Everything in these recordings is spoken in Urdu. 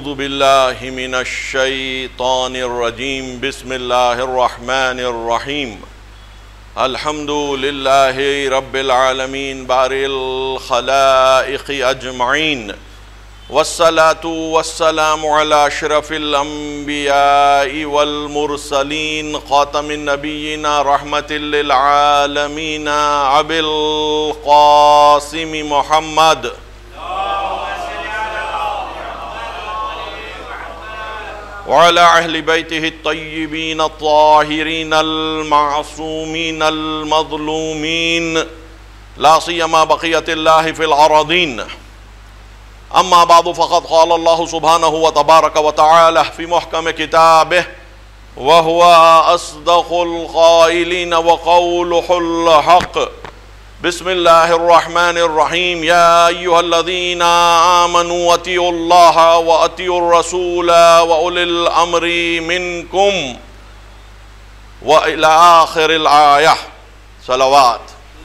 اعوذ باللہ من الشیطان الرجیم بسم اللہ الرحمن الرحیم الحمد للہ رب العالمین بارئ الخلائق اجمعین والصلاة والسلام علی اشرف الانبیاء والمرسلین خاتم النبیین رحمت للعالمین ابی القاسم محمد وعلى أهل بيته الطيبين الطاهرين المعصومين المظلومين لا سيما بقية الله في الأراضين. أما بعد فقد قال الله سبحانه وتبارك وتعالى في محكم كتابه وهو أصدق القائلين وقوله الحق. بسم الله الرحمن الرحيم يا أيها الذين آمنوا أطيعوا الله وأطيعوا الرسول وأولي الأمر منكم وإلى آخر الآية. صلوات.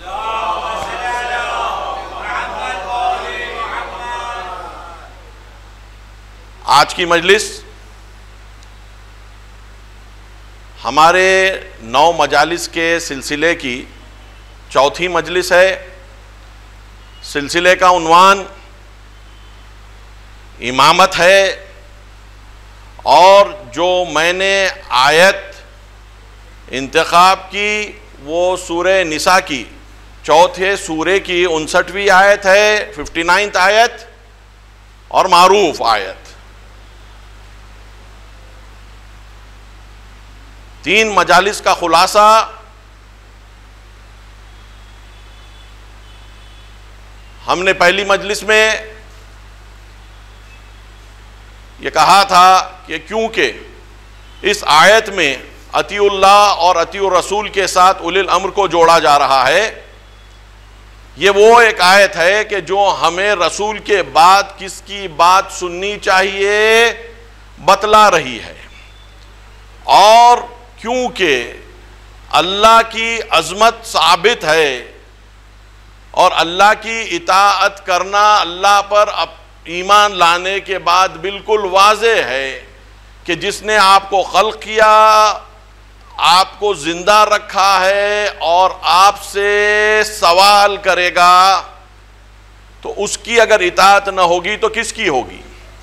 آج کی مجلس ہمارے 9 مجالس کے سلسلے کی چوتھی مجلس ہے. سلسلے کا عنوان امامت ہے اور جو میں نے آیت انتخاب کی وہ سورہ نساء کی چوتھے سورے کی 59ویں آیت ہے، 59th آیت اور معروف آیت. 3 مجالس کا خلاصہ ہم نے پہلی مجلس میں یہ کہا تھا کہ کیونکہ اس آیت میں اطیع اللہ اور اطیع الرسول کے ساتھ اولی الامر کو جوڑا جا رہا ہے، یہ وہ ایک آیت ہے کہ جو ہمیں رسول کے بعد کس کی بات سننی چاہیے بتلا رہی ہے. اور کیونکہ اللہ کی عظمت ثابت ہے اور اللہ کی اطاعت کرنا اللہ پر ایمان لانے کے بعد بالکل واضح ہے کہ جس نے آپ کو خلق کیا، آپ کو زندہ رکھا ہے اور آپ سے سوال کرے گا، تو اس کی اگر اطاعت نہ ہوگی تو کس کی ہوگی؟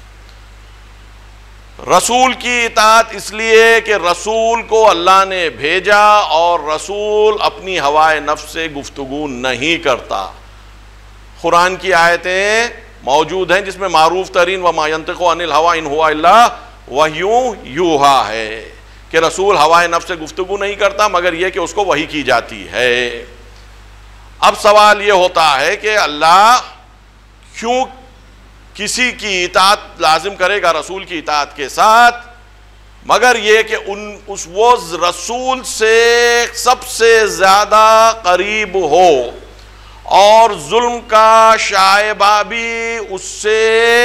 رسول کی اطاعت اس لیے کہ رسول کو اللہ نے بھیجا اور رسول اپنی ہوائے نفس سے گفتگو نہیں کرتا. قرآن کی آیتیں موجود ہیں جس میں معروف ترین وَمَا يَنْطِقُ عَنِ الْهَوَىٰ إِنْ هُوَ إِلَّا وَحْيٌ يُوحَىٰ ہے کہ رسول ہوائے نفس سے گفتگو نہیں کرتا مگر یہ کہ اس کو وحی کی جاتی ہے. اب سوال یہ ہوتا ہے کہ اللہ کیوں کسی کی اطاعت لازم کرے گا رسول کی اطاعت کے ساتھ، مگر یہ کہ وہ رسول سے سب سے زیادہ قریب ہو اور ظلم کا شائبہ بھی اس سے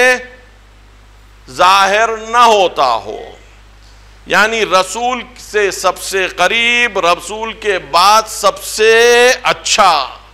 ظاہر نہ ہوتا ہو. یعنی رسول سے سب سے قریب، رسول کے بعد سب سے اچھا،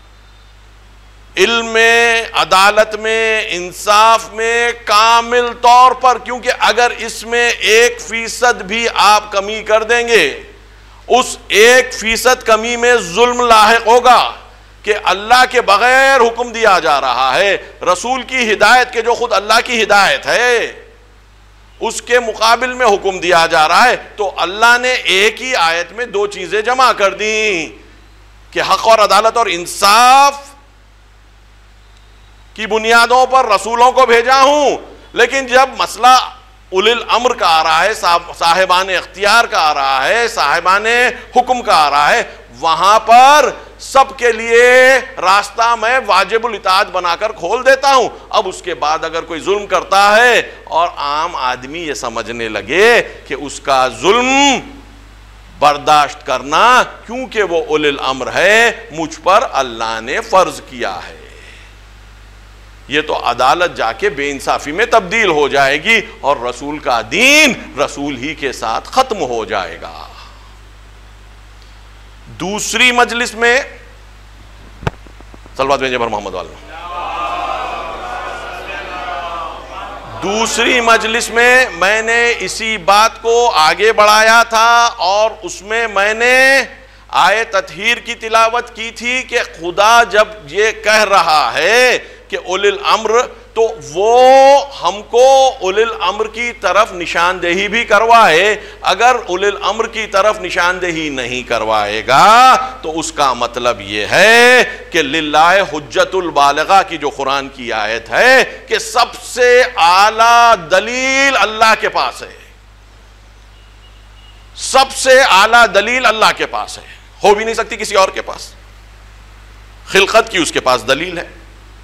علم میں، عدالت میں، انصاف میں کامل طور پر. کیونکہ اگر اس میں 1% بھی آپ کمی کر دیں گے، اس 1% کمی میں ظلم لاحق ہوگا کہ اللہ کے بغیر حکم دیا جا رہا ہے. رسول کی ہدایت کے جو خود اللہ کی ہدایت ہے اس کے مقابل میں حکم دیا جا رہا ہے، تو اللہ نے ایک ہی آیت میں 2 چیزیں جمع کر دیں کہ حق اور عدالت اور انصاف کی بنیادوں پر رسولوں کو بھیجا ہوں. لیکن جب مسئلہ اولی الامر کا آ رہا ہے، صاحبان اختیار کا آ رہا ہے، صاحبان حکم کا آ رہا ہے، وہاں پر سب کے لیے راستہ میں واجب الاطاعت بنا کر کھول دیتا ہوں. اب اس کے بعد اگر کوئی ظلم کرتا ہے اور عام آدمی یہ سمجھنے لگے کہ اس کا ظلم برداشت کرنا کیونکہ وہ اولی الامر ہے مجھ پر اللہ نے فرض کیا ہے، یہ تو عدالت جا کے بے انصافی میں تبدیل ہو جائے گی اور رسول کا دین رسول ہی کے ساتھ ختم ہو جائے گا. دوسری مجلس میں صلوات بھیجیں پر محمد والے. دوسری مجلس میں نے اسی بات کو آگے بڑھایا تھا اور اس میں نے آیت تطہیر کی تلاوت کی تھی کہ خدا جب یہ کہہ رہا ہے کہ اولی الامر، تو وہ ہم کو اولی الامر کی طرف نشاندہی بھی کروائے. اگر اولی الامر کی طرف نشاندہی نہیں کروائے گا تو اس کا مطلب یہ ہے کہ للہ حجت البالغہ کی جو قرآن کی آیت ہے کہ سب سے اعلیٰ دلیل اللہ کے پاس ہے، سب سے اعلیٰ دلیل اللہ کے پاس ہے، ہو بھی نہیں سکتی کسی اور کے پاس. خلقت کی اس کے پاس دلیل ہے،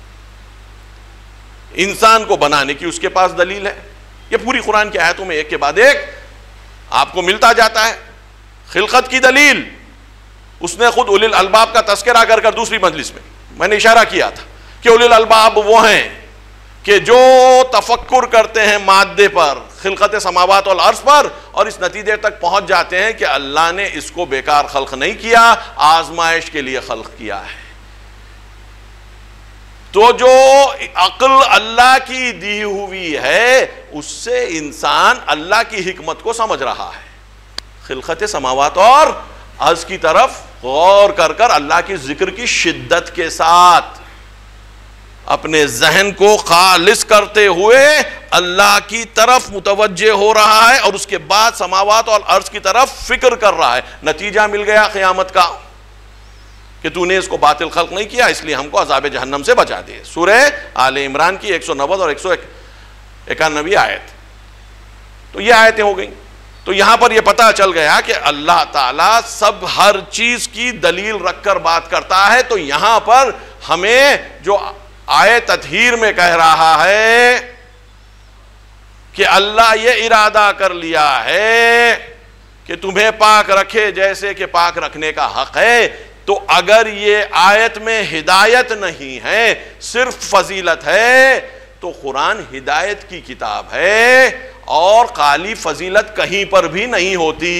انسان کو بنانے کی اس کے پاس دلیل ہے. یہ پوری قرآن کی آیتوں میں ایک کے بعد ایک آپ کو ملتا جاتا ہے. خلقت کی دلیل اس نے خود اولی الالباب کا تذکرہ کر دوسری مجلس میں نے اشارہ کیا تھا کہ اولی الالباب وہ ہیں کہ جو تفکر کرتے ہیں مادے پر، خلقت سماوات والارض پر، اور اس نتیجے تک پہنچ جاتے ہیں کہ اللہ نے اس کو بیکار خلق نہیں کیا، آزمائش کے لیے خلق کیا ہے. تو جو عقل اللہ کی دی ہوئی ہے اس سے انسان اللہ کی حکمت کو سمجھ رہا ہے. خلقت سماوات اور ارض کی طرف غور کر اللہ کی ذکر کی شدت کے ساتھ اپنے ذہن کو خالص کرتے ہوئے اللہ کی طرف متوجہ ہو رہا ہے، اور اس کے بعد سماوات اور ارض کی طرف فکر کر رہا ہے. نتیجہ مل گیا قیامت کا کہ تو نے اس کو باطل خلق نہیں کیا، اس لیے ہم کو عذاب جہنم سے بچا دے. سورہ آل عمران کی 190 اور 191 آیت. تو یہ آیتیں ہو گئیں. تو یہاں پر یہ پتہ چل گیا کہ اللہ تعالیٰ سب ہر چیز کی دلیل رکھ کر بات کرتا ہے. تو یہاں پر ہمیں جو آیت تطہیر میں کہہ رہا ہے کہ اللہ یہ ارادہ کر لیا ہے کہ تمہیں پاک رکھے جیسے کہ پاک رکھنے کا حق ہے، تو اگر یہ آیت میں ہدایت نہیں ہے، صرف فضیلت ہے، تو قرآن ہدایت کی کتاب ہے اور خالی فضیلت کہیں پر بھی نہیں ہوتی.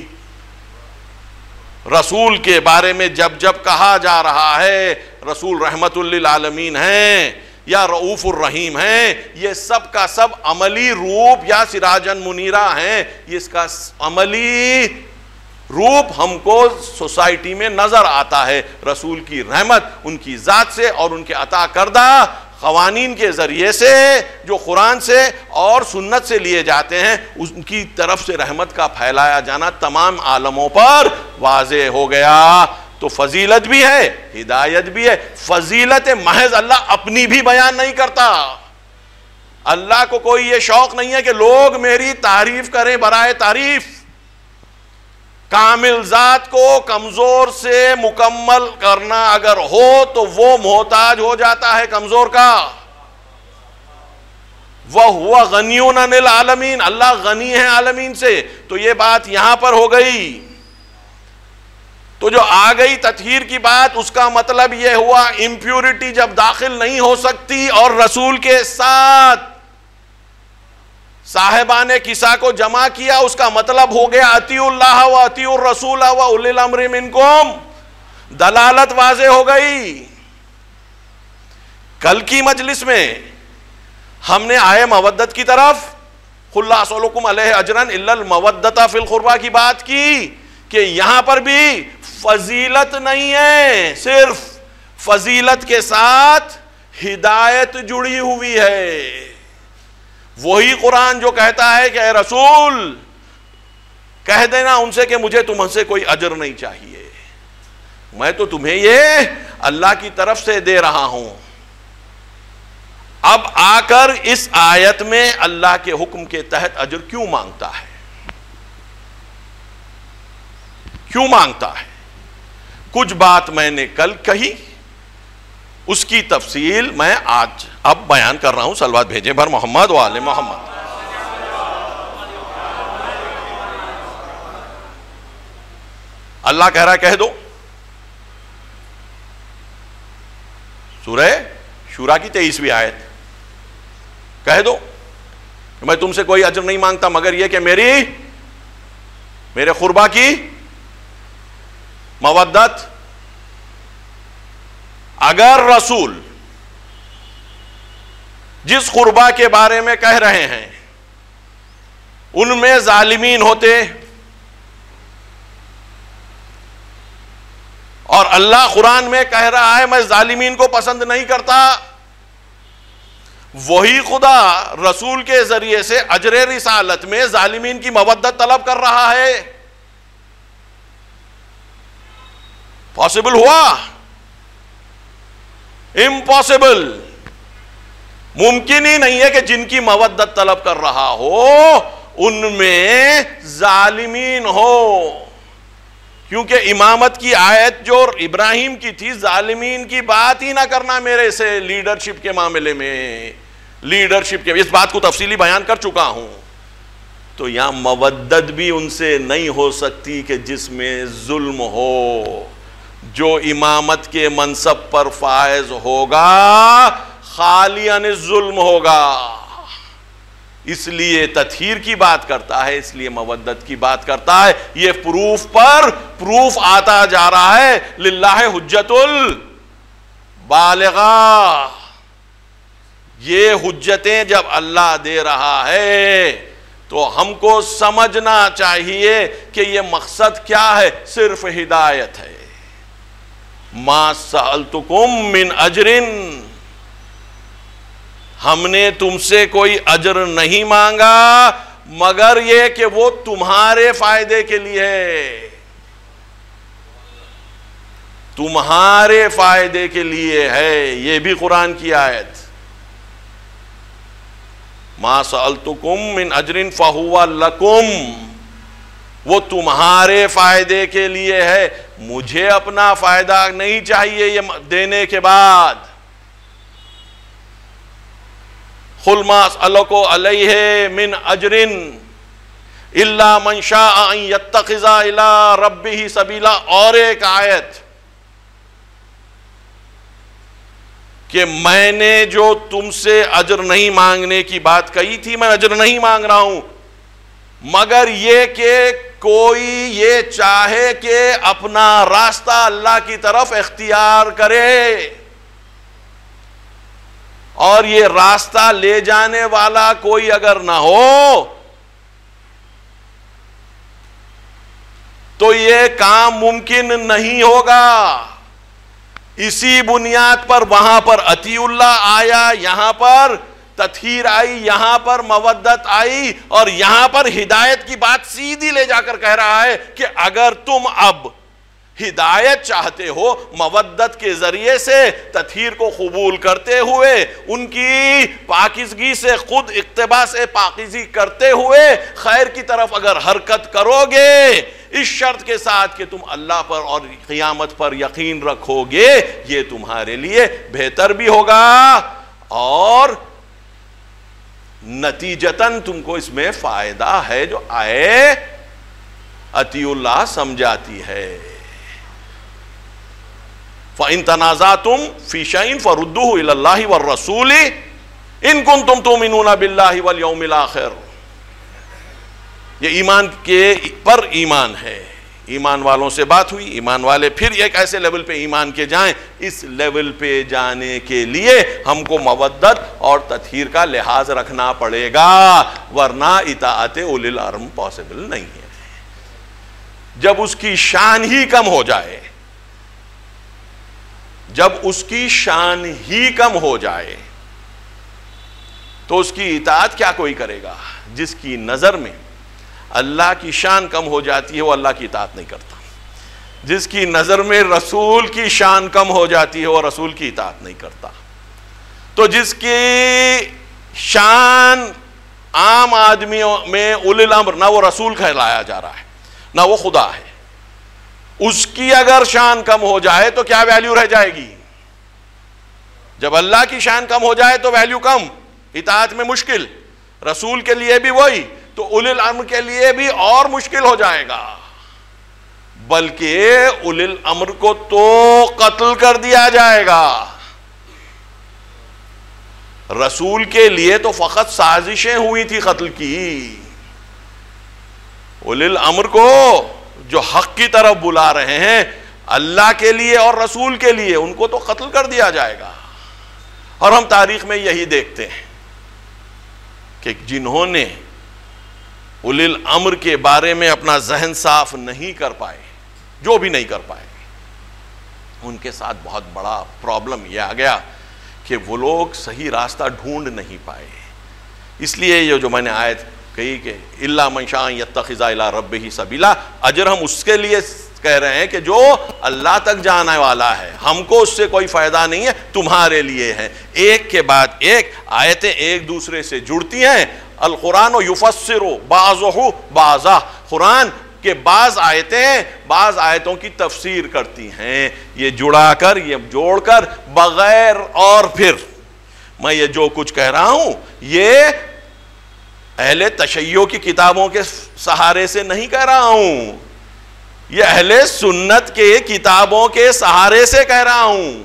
رسول کے بارے میں جب کہا جا رہا ہے رسول رحمت للعالمین ہیں یا رؤوف الرحیم ہیں، یہ سب کا سب عملی روپ یا سراجن منیرہ ہیں. یہ اس کا عملی روپ ہم کو سوسائٹی میں نظر آتا ہے. رسول کی رحمت ان کی ذات سے اور ان کے عطا کردہ قوانین کے ذریعے سے جو قرآن سے اور سنت سے لیے جاتے ہیں، ان کی طرف سے رحمت کا پھیلایا جانا تمام عالموں پر واضح ہو گیا. تو فضیلت بھی ہے، ہدایت بھی ہے. فضیلت محض اللہ اپنی بھی بیان نہیں کرتا. اللہ کو کوئی یہ شوق نہیں ہے کہ لوگ میری تعریف کریں برائے تعریف. کامل ذات کو کمزور سے مکمل کرنا اگر ہو تو وہ محتاج ہو جاتا ہے کمزور کا. وَهُوَ غَنِيٌّ عَنِ الْعَالَمِينَ، اللہ غنی ہے عالمین سے. تو یہ بات یہاں پر ہو گئی. تو جو آ گئی تطہیر کی بات، اس کا مطلب یہ ہوا امپیورٹی جب داخل نہیں ہو سکتی اور رسول کے ساتھ صاحبان کسا کو جمع کیا، اس کا مطلب ہو گیا اطیعوا اللہ و اطیعوا الرسول و اولی الامر منکم. دلالت واضح ہو گئی. کل کی مجلس میں ہم نے آئے مودت کی طرف قُلْ لَا أَسْأَلُكُمْ عَلَيْهِ أَجْرًا إِلَّا الْمَوَدَّةَ فِي الْقُرْبَى کی بات کی کہ یہاں پر بھی فضیلت نہیں ہے، صرف فضیلت کے ساتھ ہدایت جڑی ہوئی ہے. وہی قرآن جو کہتا ہے کہ اے رسول کہہ دینا ان سے کہ مجھے تم سے کوئی اجر نہیں چاہیے، میں تو تمہیں یہ اللہ کی طرف سے دے رہا ہوں. اب آ کر اس آیت میں اللہ کے حکم کے تحت اجر کیوں مانگتا ہے؟ کیوں مانگتا ہے؟ کچھ بات میں نے کل کہی، اس کی تفصیل میں آج اب بیان کر رہا ہوں. صلوات بھیجیں بھر محمد و آل محمد. اللہ کہہ رہا ہے کہہ دو، سورہ شورا کی 23ویں آیت، کہہ دو کہ میں تم سے کوئی اجر نہیں مانگتا مگر یہ کہ میرے قربا کی مودت. اگر رسول جس قربا کے بارے میں کہہ رہے ہیں ان میں ظالمین ہوتے، اور اللہ قرآن میں کہہ رہا ہے میں ظالمین کو پسند نہیں کرتا، وہی خدا رسول کے ذریعے سے اجر رسالت میں ظالمین کی مودت طلب کر رہا ہے۔ پاسبل ہوا؟ امپاسبل، ممکن ہی نہیں ہے کہ جن کی مودت طلب کر رہا ہو ان میں ظالمین ہو، کیونکہ امامت کی آیت جو ابراہیم کی تھی، ظالمین کی بات ہی نہ کرنا میرے سے لیڈرشپ کے معاملے میں، لیڈرشپ کے، اس بات کو تفصیلی بیان کر چکا ہوں۔ تو یہاں مودت بھی ان سے نہیں ہو سکتی کہ جس میں ظلم ہو۔ جو امامت کے منصب پر فائز ہوگا خالیاً ظلم ہوگا، اس لیے تطہیر کی بات کرتا ہے، اس لیے مودت کی بات کرتا ہے۔ یہ پروف پر پروف آتا جا رہا ہے، للہ حجت البالغہ۔ یہ حجتیں جب اللہ دے رہا ہے تو ہم کو سمجھنا چاہیے کہ یہ مقصد کیا ہے، صرف ہدایت ہے۔ ما سألتکم من اجر، ہم نے تم سے کوئی اجر نہیں مانگا مگر یہ کہ وہ تمہارے فائدے کے لیے ہے، تمہارے فائدے کے لیے ہے۔ یہ بھی قرآن کی آیت، ما سألتکم من اجر فہو لکم، وہ تمہارے فائدے کے لیے ہے، مجھے اپنا فائدہ نہیں چاہیے یہ دینے کے بعد۔ قل ما اسألکم علیہ من اجر الا من شاء ان یتخذ الی ربہ سبیلا۔ اور ایک آیت کہ میں نے جو تم سے اجر نہیں مانگنے کی بات کہی تھی، میں اجر نہیں مانگ رہا ہوں مگر یہ کہ کوئی یہ چاہے کہ اپنا راستہ اللہ کی طرف اختیار کرے، اور یہ راستہ لے جانے والا کوئی اگر نہ ہو تو یہ کام ممکن نہیں ہوگا۔ اسی بنیاد پر وہاں پر اطیع اللہ آیا، یہاں پر تطہیر آئی، یہاں پر مودت آئی، اور یہاں پر ہدایت کی بات سیدھی لے جا کر کہہ رہا ہے کہ اگر تم اب ہدایت چاہتے ہو، مودت کے ذریعے سے تطہیر کو قبول کرتے ہوئے، ان کی پاکیزگی سے خود اقتباس پاکیزگی کرتے ہوئے خیر کی طرف اگر حرکت کرو گے، اس شرط کے ساتھ کہ تم اللہ پر اور قیامت پر یقین رکھو گے، یہ تمہارے لیے بہتر بھی ہوگا اور نتیجتاً تم کو اس میں فائدہ ہے۔ جو آئے اطیع اللہ سمجھاتی ہے، فَإِن تَنَازَعْتُمْ فِي شَيْءٍ فَرُدُّوهُ إِلَى اللَّهِ وَالرَّسُولِ إِن كُنتُمْ تُؤْمِنُونَ بِاللَّهِ وَالْيَوْمِ الْآخِرِ۔ یہ ایمان کے پر ایمان ہے، ایمان والوں سے بات ہوئی، ایمان والے پھر ایک ایسے لیول پہ ایمان کے جائیں، اس لیول پہ جانے کے لیے ہم کو مودت اور تطہیر کا لحاظ رکھنا پڑے گا، ورنہ اطاعت اولی الامر پاسبل نہیں ہے۔ جب اس کی شان ہی کم ہو جائے، جب اس کی شان ہی کم ہو جائے تو اس کی اطاعت کیا کوئی کرے گا؟ جس کی نظر میں اللہ کی شان کم ہو جاتی ہے وہ اللہ کی اطاعت نہیں کرتا، جس کی نظر میں رسول کی شان کم ہو جاتی ہے وہ رسول کی اطاعت نہیں کرتا۔ تو جس کی شان عام آدمیوں میں اولی الامر، نہ وہ رسول کہلایا جا رہا ہے نہ وہ خدا ہے، اس کی اگر شان کم ہو جائے تو کیا ویلیو رہ جائے گی؟ جب اللہ کی شان کم ہو جائے تو ویلیو کم، اطاعت میں مشکل، رسول کے لیے بھی وہی، تو اولی الامر کے لیے بھی اور مشکل ہو جائے گا، بلکہ اولی الامر کو تو قتل کر دیا جائے گا۔ رسول کے لیے تو فقط سازشیں ہوئی تھی قتل کی، اولی الامر کو جو حق کی طرف بلا رہے ہیں اللہ کے لیے اور رسول کے لیے، ان کو تو قتل کر دیا جائے گا۔ اور ہم تاریخ میں یہی دیکھتے ہیں کہ جنہوں نے اولی الامر کے بارے میں اپنا ذہن صاف نہیں کر پائے، جو بھی نہیں کر پائے، ان کے ساتھ بہت بڑا پرابلم یہ آ گیا کہ وہ لوگ صحیح راستہ ڈھونڈ نہیں پائے. اس لیے یہ جو میں نے آیت کہی کہ الا من شاء یتخذ الی ربہ سبیلا، اجر ہم اس کے لیے کہہ رہے ہیں کہ جو اللہ تک جانے والا ہے، ہم کو اس سے کوئی فائدہ نہیں ہے، تمہارے لیے ہے. ایک کے بعد ایک آیتیں ایک دوسرے سے جڑتی ہیں. القرآن یفسر بعضہ بعضا، قرآن کہ بعض آیتیں بعض آیتوں کی تفسیر کرتی ہیں. یہ جڑا کر، یہ جوڑ کر، بغیر اور پھر میں یہ جو کچھ کہہ رہا ہوں یہ اہل تشیع کی کتابوں کے سہارے سے نہیں کہہ رہا ہوں، یہ اہل سنت کے کتابوں کے سہارے سے کہہ رہا ہوں.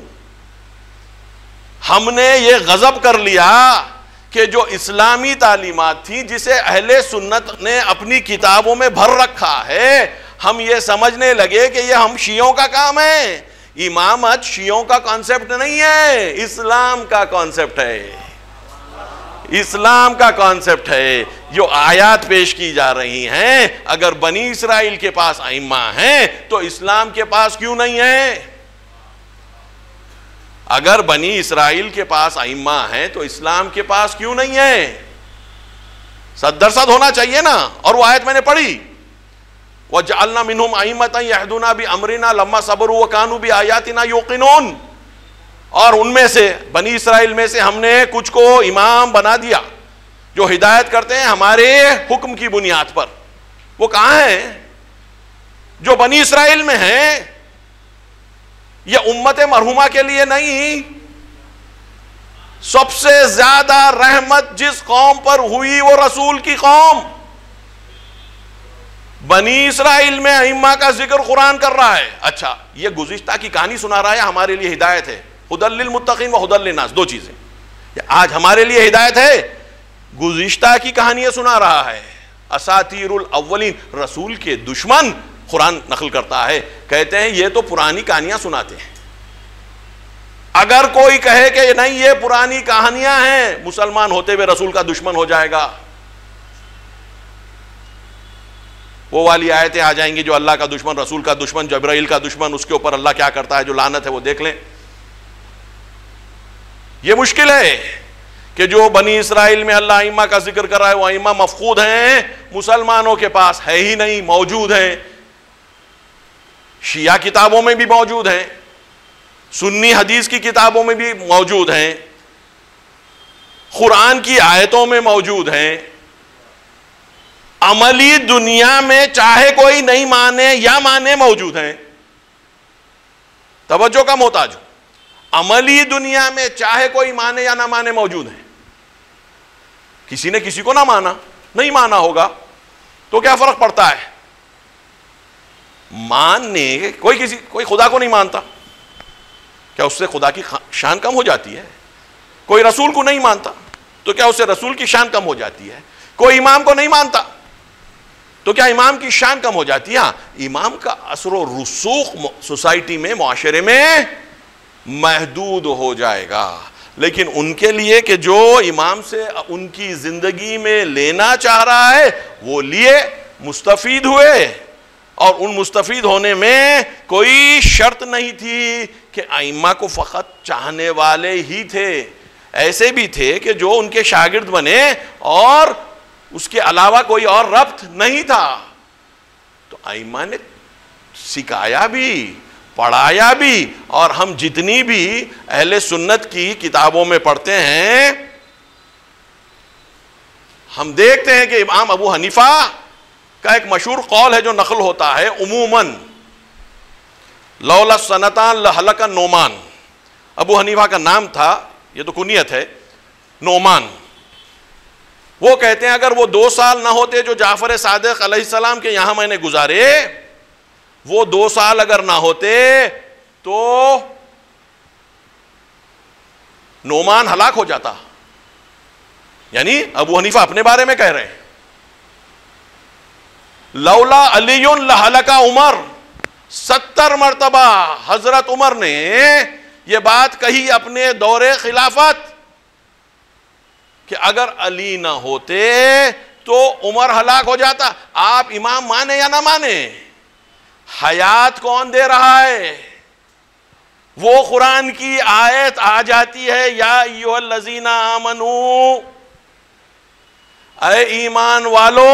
ہم نے یہ غضب کر لیا کہ جو اسلامی تعلیمات تھی جسے اہل سنت نے اپنی کتابوں میں بھر رکھا ہے، ہم یہ سمجھنے لگے کہ یہ ہم شیعوں کا کام ہے. امامت شیعوں کا کانسیپٹ نہیں ہے، اسلام کا کانسیپٹ ہے، اسلام کا کانسیپٹ ہے. جو آیات پیش کی جا رہی ہیں، اگر بنی اسرائیل کے پاس ائمہ ہیں تو اسلام کے پاس کیوں نہیں ہے؟ اگر بنی اسرائیل کے پاس ائمہ ہیں تو اسلام کے پاس کیوں نہیں ہے؟ 100% ہونا چاہیے نا. اور وہ آیت میں نے پڑھی، وَجَعَلْنَا مِنْهُمْ أَئِمَّةً يَهْدُونَ بِأَمْرِنَا لَمَّا صَبَرُوا وَكَانُوا بِآيَاتِنَا يُوقِنُونَ. اور ان میں سے بنی اسرائیل میں سے ہم نے کچھ کو امام بنا دیا جو ہدایت کرتے ہیں ہمارے حکم کی بنیاد پر. وہ کہاں ہیں؟ جو بنی اسرائیل میں ہیں. یہ امت مرحومہ کے لیے نہیں. سب سے زیادہ رحمت جس قوم پر ہوئی وہ رسول کی قوم. بنی اسرائیل میں ائمہ کا ذکر قرآن کر رہا ہے. اچھا، یہ گزشتہ کی کہانی سنا رہا ہے، ہمارے لیے ہدایت ہے. ہدی للمتقین و ہدی للناس، دو چیزیں. آج ہمارے لیے ہدایت ہے، گزشتہ کی کہانیاں سنا رہا ہے. اساطیر الاولین، رسول کے دشمن قرآن نقل کرتا ہے، کہتے ہیں یہ تو پرانی کہانیاں سناتے ہیں. اگر کوئی کہے کہ نہیں یہ پرانی کہانیاں ہیں، مسلمان ہوتے ہوئے رسول کا دشمن ہو جائے گا. وہ والی آیتیں آ جائیں گی جو اللہ کا دشمن، رسول کا دشمن، جبرائیل کا دشمن، اس کے اوپر اللہ کیا کرتا ہے، جو لعنت ہے وہ دیکھ لیں. یہ مشکل ہے کہ جو بنی اسرائیل میں اللہ ائمہ کا ذکر کر رہا ہے وہ ائمہ مفقود ہیں، مسلمانوں کے پاس ہے ہی نہیں. موجود ہیں، شیعہ کتابوں میں بھی موجود ہیں، سنی حدیث کی کتابوں میں بھی موجود ہیں، قرآن کی آیتوں میں موجود ہیں. عملی دنیا میں چاہے کوئی نہیں مانے یا مانے موجود ہیں. توجہ کا محتاج ہو. عملی دنیا میں چاہے کوئی مانے یا نہ مانے موجود ہیں. کسی نے کسی کو نہ مانا، نہیں مانا ہوگا تو کیا فرق پڑتا ہے؟ ماننے کوئی خدا کو نہیں مانتا، کیا اس سے خدا کی شان کم ہو جاتی ہے؟ کوئی رسول کو نہیں مانتا تو کیا اس سے رسول کی شان کم ہو جاتی ہے؟ کوئی امام کو نہیں مانتا تو کیا امام کی شان کم ہو جاتی ہے؟ امام کا اثر و رسوخ سوسائٹی میں، معاشرے میں محدود ہو جائے گا. لیکن ان کے لیے کہ جو امام سے ان کی زندگی میں لینا چاہ رہا ہے وہ لیے، مستفید ہوئے. اور ان مستفید ہونے میں کوئی شرط نہیں تھی کہ ائمہ کو فقط چاہنے والے ہی تھے، ایسے بھی تھے کہ جو ان کے شاگرد بنے اور اس کے علاوہ کوئی اور ربط نہیں تھا. تو ائمہ نے سکھایا بھی، پڑھایا بھی. اور ہم جتنی بھی اہل سنت کی کتابوں میں پڑھتے ہیں ہم دیکھتے ہیں کہ امام ابو حنیفہ کا ایک مشہور قول ہے جو نقل ہوتا ہے عموماً، لولا السنتان لہلک النعمان. ابو حنیفہ کا نام تھا، یہ تو کنیت ہے، نعمان. وہ کہتے ہیں اگر وہ 2 سال نہ ہوتے جو جعفر صادق علیہ السلام کے یہاں میں نے گزارے، وہ 2 سال اگر نہ ہوتے تو نعمان ہلاک ہو جاتا. یعنی ابو حنیفہ اپنے بارے میں کہہ رہے ہیں. لولا علی لہلک عمر، 70 مرتبہ حضرت عمر نے یہ بات کہی اپنے دور خلافت کہ اگر علی نہ ہوتے تو عمر ہلاک ہو جاتا. آپ امام مانے یا نہ مانے, حیات کون دے رہا ہے؟ وہ قرآن کی آیت آ جاتی ہے, یا ایھا الذین آمنو, اے ایمان والو,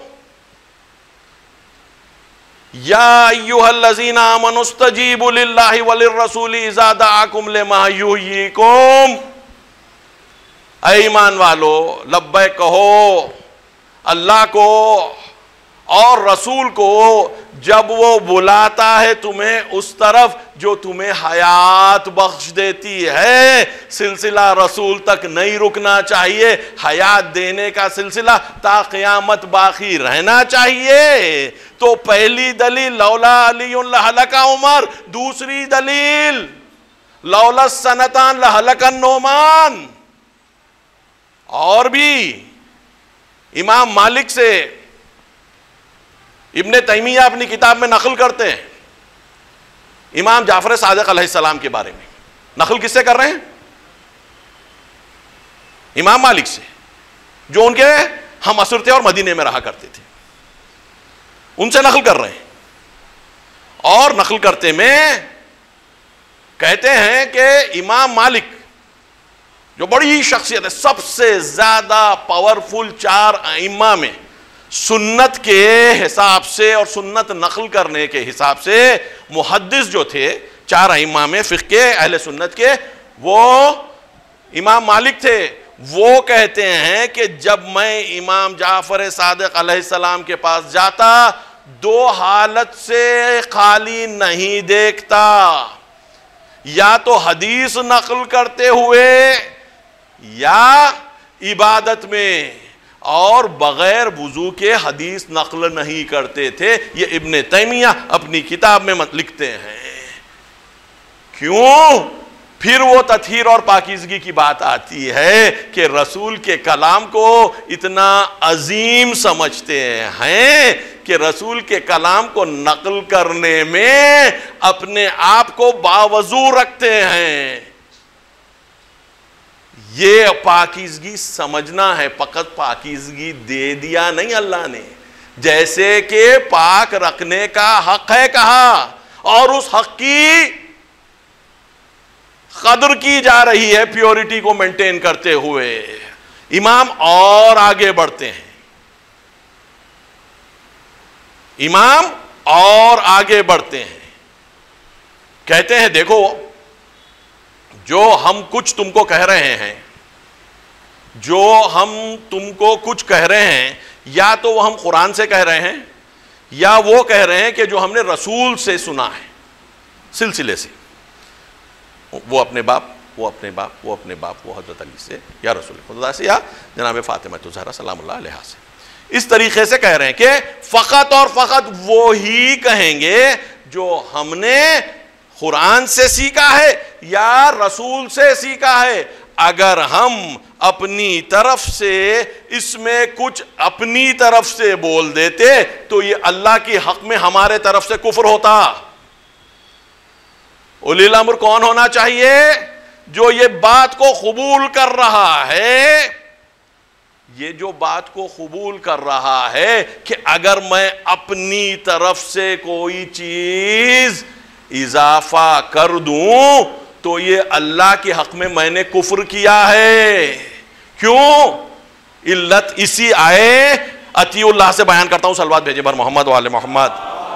یا ایھا الذین آمنوا استجیبوا للہ وللرسول اذا دعاکم لما یحییکم, اے ایمان والو لبیک کہو اللہ کو اور رسول کو جب وہ بلاتا ہے تمہیں اس طرف جو تمہیں حیات بخش دیتی ہے. سلسلہ رسول تک نہیں رکنا چاہیے, حیات دینے کا سلسلہ تا قیامت باقی رہنا چاہیے. تو پہلی دلیل لولا علی لہلک عمر, دوسری دلیل لولا السنتان لہلک النعمان. اور بھی امام مالک سے ابن تیمیہ اپنی کتاب میں نقل کرتے ہیں امام جعفر صادق علیہ السلام کے بارے میں. نقل کس سے کر رہے ہیں؟ امام مالک سے, جو ان کے ہم عصر تھے اور مدینے میں رہا کرتے تھے, ان سے نقل کر رہے ہیں. اور نقل کرتے میں کہتے ہیں کہ امام مالک جو بڑی شخصیت ہے, سب سے زیادہ پاورفل 4 ائمہ میں سنت کے حساب سے اور سنت نقل کرنے کے حساب سے محدث جو تھے 4 ائمہ میں فقہ کے اہل سنت کے, وہ امام مالک تھے. وہ کہتے ہیں کہ جب میں امام جعفر صادق علیہ السلام کے پاس جاتا 2 حالت سے خالی نہیں دیکھتا, یا تو حدیث نقل کرتے ہوئے یا عبادت میں, اور بغیر وضو کے حدیث نقل نہیں کرتے تھے. یہ ابن تیمیہ اپنی کتاب میں لکھتے ہیں. کیوں؟ پھر وہ تطہیر اور پاکیزگی کی بات آتی ہے کہ رسول کے کلام کو اتنا عظیم سمجھتے ہیں کہ رسول کے کلام کو نقل کرنے میں اپنے آپ کو باوضو رکھتے ہیں. یہ پاکیزگی سمجھنا ہے, فقط پاکیزگی دے دیا نہیں اللہ نے, جیسے کہ پاک رکھنے کا حق ہے کہا, اور اس حق کی قدر کی جا رہی ہے پیورٹی کو مینٹین کرتے ہوئے. امام اور آگے بڑھتے ہیں, امام اور آگے بڑھتے ہیں, کہتے ہیں دیکھو جو ہم کچھ تم کو کہہ رہے ہیں, جو ہم تم کو کچھ کہہ رہے ہیں, یا تو وہ ہم قرآن سے کہہ رہے ہیں یا وہ کہہ رہے ہیں کہ جو ہم نے رسول سے سنا ہے سلسلے سے, وہ اپنے باپ, وہ اپنے باپ, وہ اپنے باپ, وہ حضرت علی سے یا رسول خدا سے یا جناب فاطمہ الزہرا سلام اللہ علیہا سے. اس طریقے سے کہہ رہے ہیں کہ فقط اور فقط وہی کہیں گے جو ہم نے قرآن سے سیکھا ہے یا رسول سے سیکھا ہے. اگر ہم اپنی طرف سے اس میں کچھ اپنی طرف سے بول دیتے تو یہ اللہ کی حق میں ہمارے طرف سے کفر ہوتا. اولی الامر کون ہونا چاہیے؟ جو یہ بات کو قبول کر رہا ہے, یہ جو بات کو قبول کر رہا ہے کہ اگر میں اپنی طرف سے کوئی چیز اضافہ کر دوں تو یہ اللہ کے حق میں نے کفر کیا ہے. کیوں؟ علت اسی آئے اطیع اللہ سے بیان کرتا ہوں. صلوات بھیجے بر محمد و آل محمد.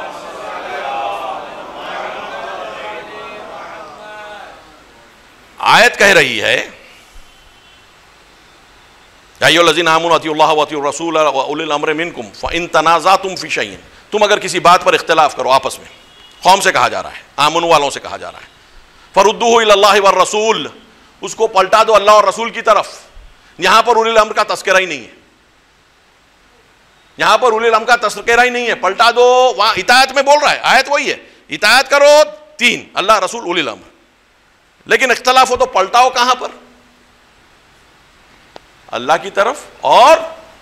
آیت کہہ رہی ہے یا ایھا الذین آمنوا اطیعوا اللہ واطیعوا الرسول واولی الامر منکم فان تنازعتم فی شیء, تم اگر کسی بات پر اختلاف کرو آپس میں, قوم سے کہا جا رہا ہے, آمنوا والوں سے کہا جا رہا ہے, فردوہ الی اللہ والرسول, اس کو پلٹا دو اللہ اور رسول کی طرف. یہاں پر اولی الامر کا تذکرہ ہی نہیں ہے, یہاں پر اولی الامر کا تذکرہ ہی نہیں ہے, پلٹا دو. وہاں اطاعت میں بول رہا ہے, آیت وہی ہے, اطاعت کرو 3, اللہ رسول اولی الامر, لیکن اختلاف ہو تو پلٹاؤ کہاں پر؟ اللہ کی طرف اور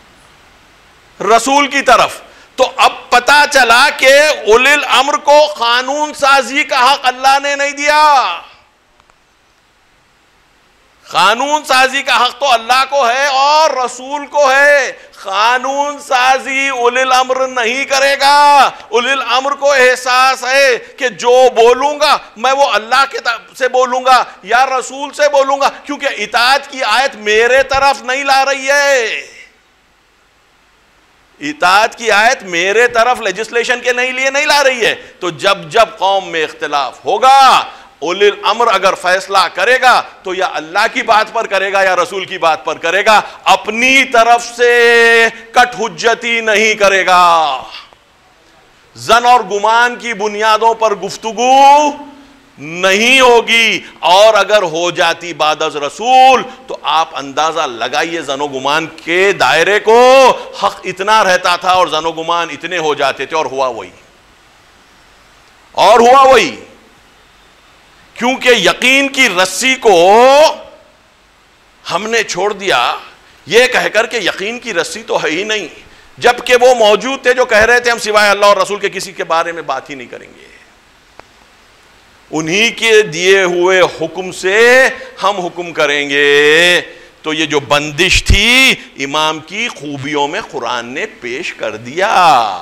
رسول کی طرف. تو اب پتا چلا کہ اولی الامر کو قانون سازی کا حق اللہ نے نہیں دیا, قانون سازی کا حق تو اللہ کو ہے اور رسول کو ہے. قانون سازی اولی الامر نہیں کرے گا. اولی الامر کو احساس ہے کہ جو بولوں گا میں وہ اللہ کے سے بولوں گا یا رسول سے بولوں گا, کیونکہ اطاعت کی آیت میرے طرف نہیں لا رہی ہے. اطاعت کی آیت میرے طرف لیجسلیشن کے لیے نہیں لا رہی ہے. تو جب قوم میں اختلاف ہوگا, اولی الامر اگر فیصلہ کرے گا تو یا اللہ کی بات پر کرے گا یا رسول کی بات پر کرے گا, اپنی طرف سے کٹ حجتی نہیں کرے گا. زن اور گمان کی بنیادوں پر گفتگو نہیں ہوگی, اور اگر ہو جاتی بعد از رسول تو آپ اندازہ لگائیے زن و گمان کے دائرے کو. حق اتنا رہتا تھا اور زن و گمان اتنے ہو جاتے تھے, اور ہوا وہی. کیونکہ یقین کی رسی کو ہم نے چھوڑ دیا یہ کہہ کر کہ یقین کی رسی تو ہے ہی نہیں, جبکہ وہ موجود تھے جو کہہ رہے تھے ہم سوائے اللہ اور رسول کے کسی کے بارے میں بات ہی نہیں کریں گے. انہی کے دیے ہوئے حکم سے ہم حکم کریں گے. تو یہ جو بندش تھی امام کی خوبیوں میں قرآن نے پیش کر دیا.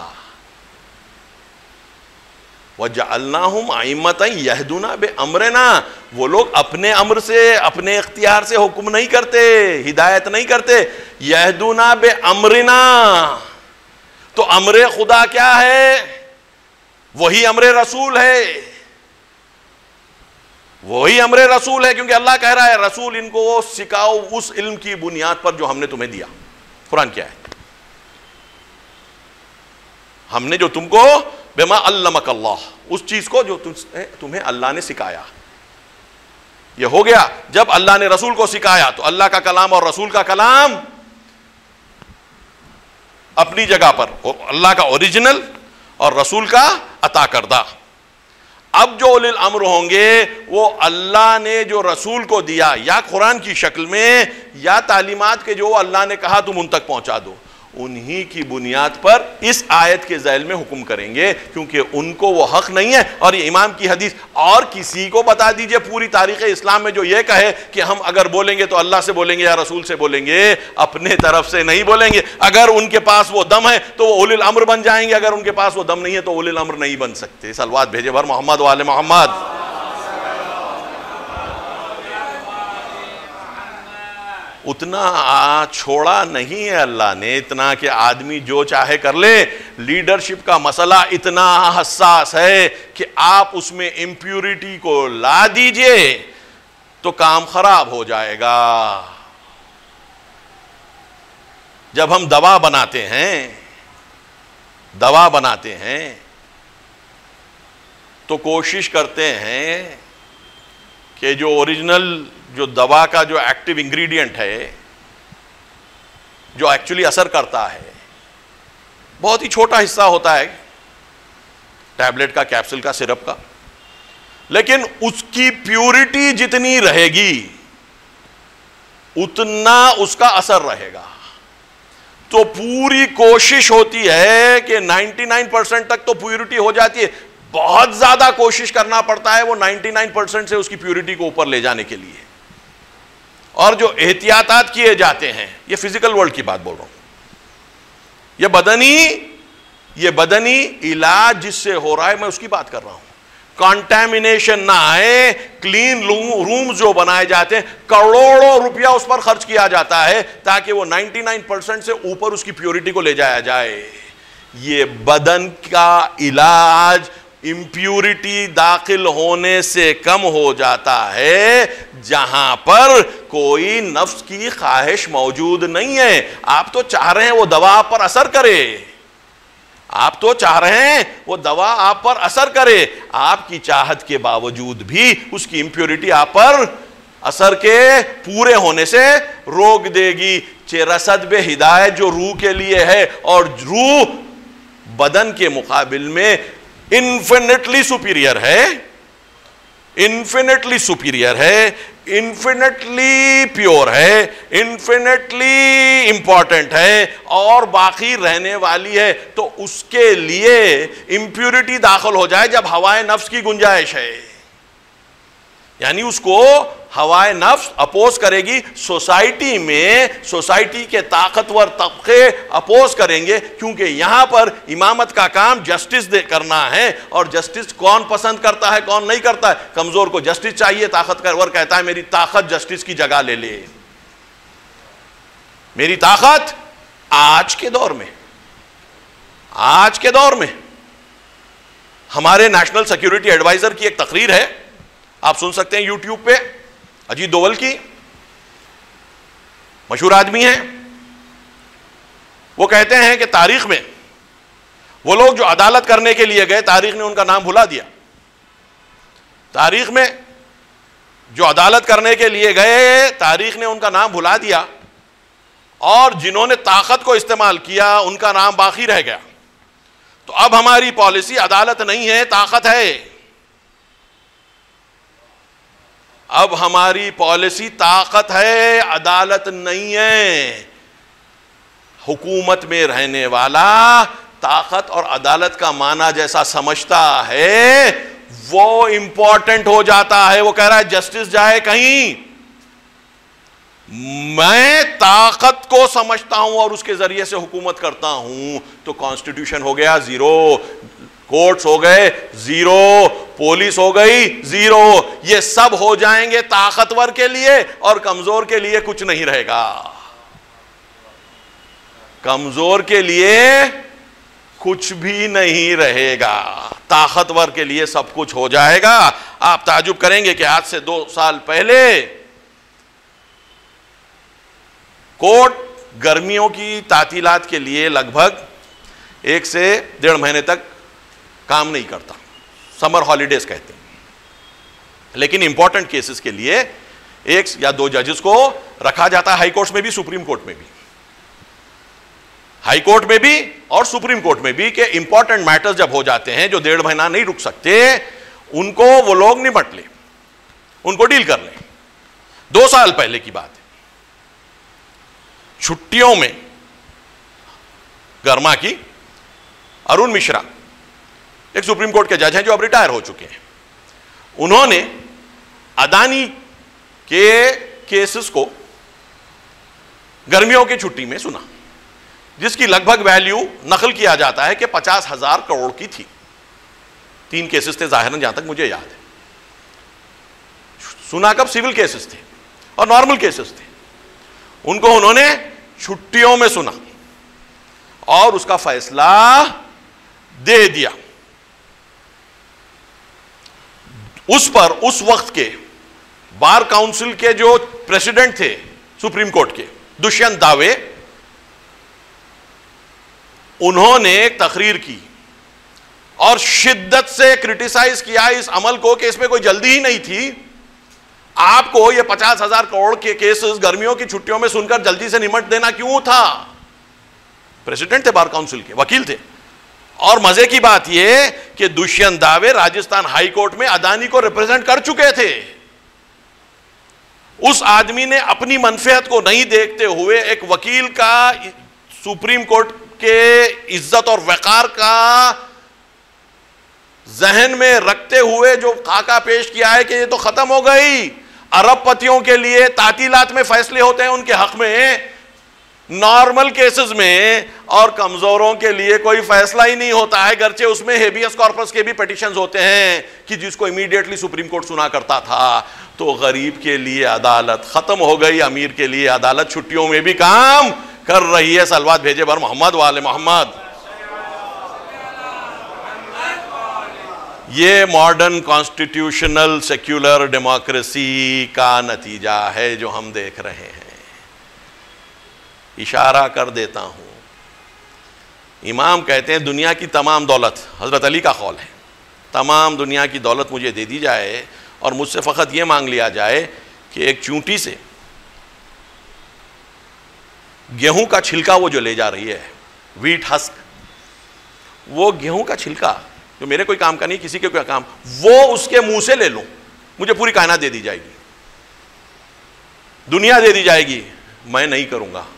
وَجَعَلْنَاهُمْ أَئِمَّةً يَهْدُونَ بِأَمْرِنَا, وہ لوگ اپنے امر سے اپنے اختیار سے حکم نہیں کرتے, ہدایت نہیں کرتے. يَهْدُونَ بِأَمْرِنَا, تو امر خدا کیا ہے؟ وہی امر رسول ہے. وہی امر رسول ہے, کیونکہ اللہ کہہ رہا ہے رسول ان کو سکھاؤ اس علم کی بنیاد پر جو ہم نے تمہیں دیا. قرآن کیا ہے؟ ہم نے جو تم کو بما علمک اللہ, اس چیز کو جو تمہیں اللہ نے سکھایا. یہ ہو گیا. جب اللہ نے رسول کو سکھایا تو اللہ کا کلام اور رسول کا کلام اپنی جگہ پر, اللہ کا اوریجنل اور رسول کا عطا کردہ. اب جو اولی الامر ہوں گے وہ اللہ نے جو رسول کو دیا یا قرآن کی شکل میں یا تعلیمات کے جو اللہ نے کہا تم ان تک پہنچا دو, انہی کی بنیاد پر اس آیت کے ذیل میں حکم کریں گے, کیونکہ ان کو وہ حق نہیں ہے. اور یہ امام کی حدیث, اور کسی کو بتا دیجئے پوری تاریخ اسلام میں جو یہ کہے کہ ہم اگر بولیں گے تو اللہ سے بولیں گے یا رسول سے بولیں گے, اپنے طرف سے نہیں بولیں گے. اگر ان کے پاس وہ دم ہے تو وہ اولی الامر بن جائیں گے, اگر ان کے پاس وہ دم نہیں ہے تو اولی الامر نہیں بن سکتے. صلوات بھیجے بھر محمد و آل محمد. اتنا چھوڑا نہیں ہے اللہ نے, اتنا کہ آدمی جو چاہے کر لے. لیڈرشپ کا مسئلہ اتنا حساس ہے کہ آپ اس میں امپیورٹی کو لا دیجئے تو کام خراب ہو جائے گا. جب ہم دوا بناتے ہیں تو کوشش کرتے ہیں کہ جو اوریجنل جو دوا کا جو ایکٹیو انگریڈینٹ ہے جو ایکچولی اثر کرتا ہے بہت ہی چھوٹا حصہ ہوتا ہے ٹیبلٹ کا, کیپسول کا, سرپ کا, لیکن اس کی پیورٹی جتنی رہے گی اتنا اس کا اثر رہے گا. تو پوری کوشش ہوتی ہے کہ 99% تک تو پیورٹی ہو جاتی ہے, بہت زیادہ کوشش کرنا پڑتا ہے وہ 99% سے اس کی پیورٹی کو اوپر لے جانے کے لیے. اور جو احتیاطات کیے جاتے ہیں, یہ فزیکل ورلڈ کی بات بول رہا ہوں, یہ بدنی علاج جس سے ہو رہا ہے میں اس کی بات کر رہا ہوں. کانٹیمنیشن نہ آئے. کلین رومز جو بنائے جاتے ہیں کروڑوں روپیہ اس پر خرچ کیا جاتا ہے تاکہ وہ 99% سے اوپر اس کی پیورٹی کو لے جایا جائے. یہ بدن کا علاج امپیورٹی داخل ہونے سے کم ہو جاتا ہے جہاں پر کوئی نفس کی خواہش موجود نہیں ہے. آپ تو چاہ رہے ہیں وہ دوا آپ پر اثر کرے, آپ تو چاہ رہے ہیں وہ دوا آپ پر اثر کرے, آپ کی چاہت کے باوجود بھی اس کی امپیورٹی آپ پر اثر کے پورے ہونے سے روک دے گی. رسد بے ہدایت جو روح کے لیے ہے, اور روح بدن کے مقابل میں انفینٹلی سپیریئر ہے, انفینٹلی پیور ہے, انفینٹلی امپورٹنٹ ہے اور باقی رہنے والی ہے. تو اس کے لیے امپیورٹی داخل ہو جائے جب ہوائے نفس کی گنجائش ہے. یعنی اس کو ہوائے نفس اپوز کرے گی. سوسائٹی میں سوسائٹی کے طاقتور طبقے اپوز کریں گے, کیونکہ یہاں پر امامت کا کام جسٹس کرنا ہے, اور جسٹس کون پسند کرتا ہے کون نہیں کرتا ہے؟ کمزور کو جسٹس چاہیے, طاقتور کہتا ہے میری طاقت جسٹس کی جگہ لے لے. میری طاقت آج کے دور میں ہمارے نیشنل سیکیورٹی ایڈوائزر کی ایک تقریر ہے, آپ سن سکتے ہیں یوٹیوب پہ, اجیت دوول کی, مشہور آدمی ہیں. وہ کہتے ہیں کہ تاریخ میں وہ لوگ جو عدالت کرنے کے لیے گئے, تاریخ نے ان کا نام بھلا دیا. تاریخ میں جو عدالت کرنے کے لیے گئے, تاریخ نے ان کا نام بھلا دیا, اور جنہوں نے طاقت کو استعمال کیا ان کا نام باقی رہ گیا. تو اب ہماری پالیسی عدالت نہیں ہے, طاقت ہے. اب ہماری پالیسی طاقت ہے, عدالت نہیں ہے. حکومت میں رہنے والا طاقت اور عدالت کا معنی جیسا سمجھتا ہے وہ امپورٹنٹ ہو جاتا ہے. وہ کہہ رہا ہے جسٹس جائے کہیں, میں طاقت کو سمجھتا ہوں اور اس کے ذریعے سے حکومت کرتا ہوں. تو کانسٹیٹیوشن ہو گیا زیرو, کورٹس ہو گئے زیرو, پولیس ہو گئی زیرو. یہ سب ہو جائیں گے طاقتور کے لیے, اور کمزور کے لیے کچھ نہیں رہے گا. کمزور کے لیے کچھ بھی نہیں رہے گا, طاقتور کے لیے سب کچھ ہو جائے گا. آپ تعجب کریں گے کہ آج سے 2 سال پہلے کورٹ گرمیوں کی تعطیلات کے لیے لگ بھگ 1 سے 1.5 مہینے تک کام نہیں کرتا, سمر ہالیڈیز کہتے ہیں. لیکن امپورٹنٹ کیسز کے لیے 1 یا 2 ججز کو رکھا جاتا ہے, ہائی کورٹس میں بھی, سپریم کورٹ میں بھی. ہائی کورٹ میں بھی اور سپریم کورٹ میں بھی, کہ امپورٹنٹ میٹرز جب ہو جاتے ہیں جو 1.5 مہینہ نہیں رک سکتے, ان کو وہ لوگ نمٹ لیں, ان کو ڈیل کر لیں. 2 سال پہلے کی بات ہے, چھٹیوں میں گرما کی ارون مشرا ایک سپریم کورٹ کے جج ہیں جو اب ریٹائر ہو چکے ہیں. انہوں نے اڈانی کے کیسز کو گرمیوں کی چھٹی میں سنا, جس کی لگ بھگ ویلیو نقل کیا جاتا ہے کہ 50,000 کروڑ کی تھی. 3 کیسز تھے ظاہراً جہاں تک مجھے یاد ہے. سنا کب؟ سول کیسز تھے اور نارمل کیسز تھے. ان کو انہوں نے چھٹیوں میں سنا اور اس کا فیصلہ دے دیا. اس پر اس وقت کے بار کاؤنسل کے جو پریسیڈنٹ تھے سپریم کورٹ کے, دشینت داوے, انہوں نے ایک تقریر کی اور شدت سے کرٹیسائز کیا اس عمل کو کہ اس میں کوئی جلدی ہی نہیں تھی. آپ کو یہ 50,000 کروڑ کے کیسز گرمیوں کی چھٹیوں میں سن کر جلدی سے نمٹ دینا کیوں تھا؟ پریزیڈنٹ تھے بار کاؤنسل کے, وکیل تھے. اور مزے کی بات یہ کہ دشینت داوے راجستھان ہائی کورٹ میں اڈانی کو ریپرزینٹ کر چکے تھے. اس آدمی نے اپنی منفعت کو نہیں دیکھتے ہوئے ایک وکیل کا سپریم کورٹ کے عزت اور وقار کا ذہن میں رکھتے ہوئے جو خاکہ پیش کیا ہے کہ یہ تو ختم ہو گئی. ارب پتیوں کے لیے تعطیلات میں فیصلے ہوتے ہیں ان کے حق میں, نارمل کیسز میں, اور کمزوروں کے لیے کوئی فیصلہ ہی نہیں ہوتا ہے. گرچہ اس میں ہیبیس کارپس کے بھی پیٹیشنز ہوتے ہیں کہ جس کو امیڈیٹلی سپریم کورٹ سنا کرتا تھا. تو غریب کے لیے عدالت ختم ہو گئی, امیر کے لیے عدالت چھٹیوں میں بھی کام کر رہی ہے. صلوات بھیجے بر محمد والے محمد. یہ ماڈرن کانسٹیٹیوشنل سیکولر ڈیموکریسی کا نتیجہ ہے جو ہم دیکھ رہے ہیں. اشارہ کر دیتا ہوں, امام کہتے ہیں دنیا کی تمام دولت, حضرت علی کا قول ہے, تمام دنیا کی دولت مجھے دے دی جائے اور مجھ سے فقط یہ مانگ لیا جائے کہ ایک چونٹی سے گیہوں کا چھلکا وہ جو لے جا رہی ہے, ویٹ ہسک, وہ گیہوں کا چھلکا جو میرے کوئی کام کا نہیں, کسی کے کوئی کام, وہ اس کے منہ سے لے لوں, مجھے پوری کائنات دے دی جائے گی, دنیا دے دی جائے گی. میں نہیں کروں گا,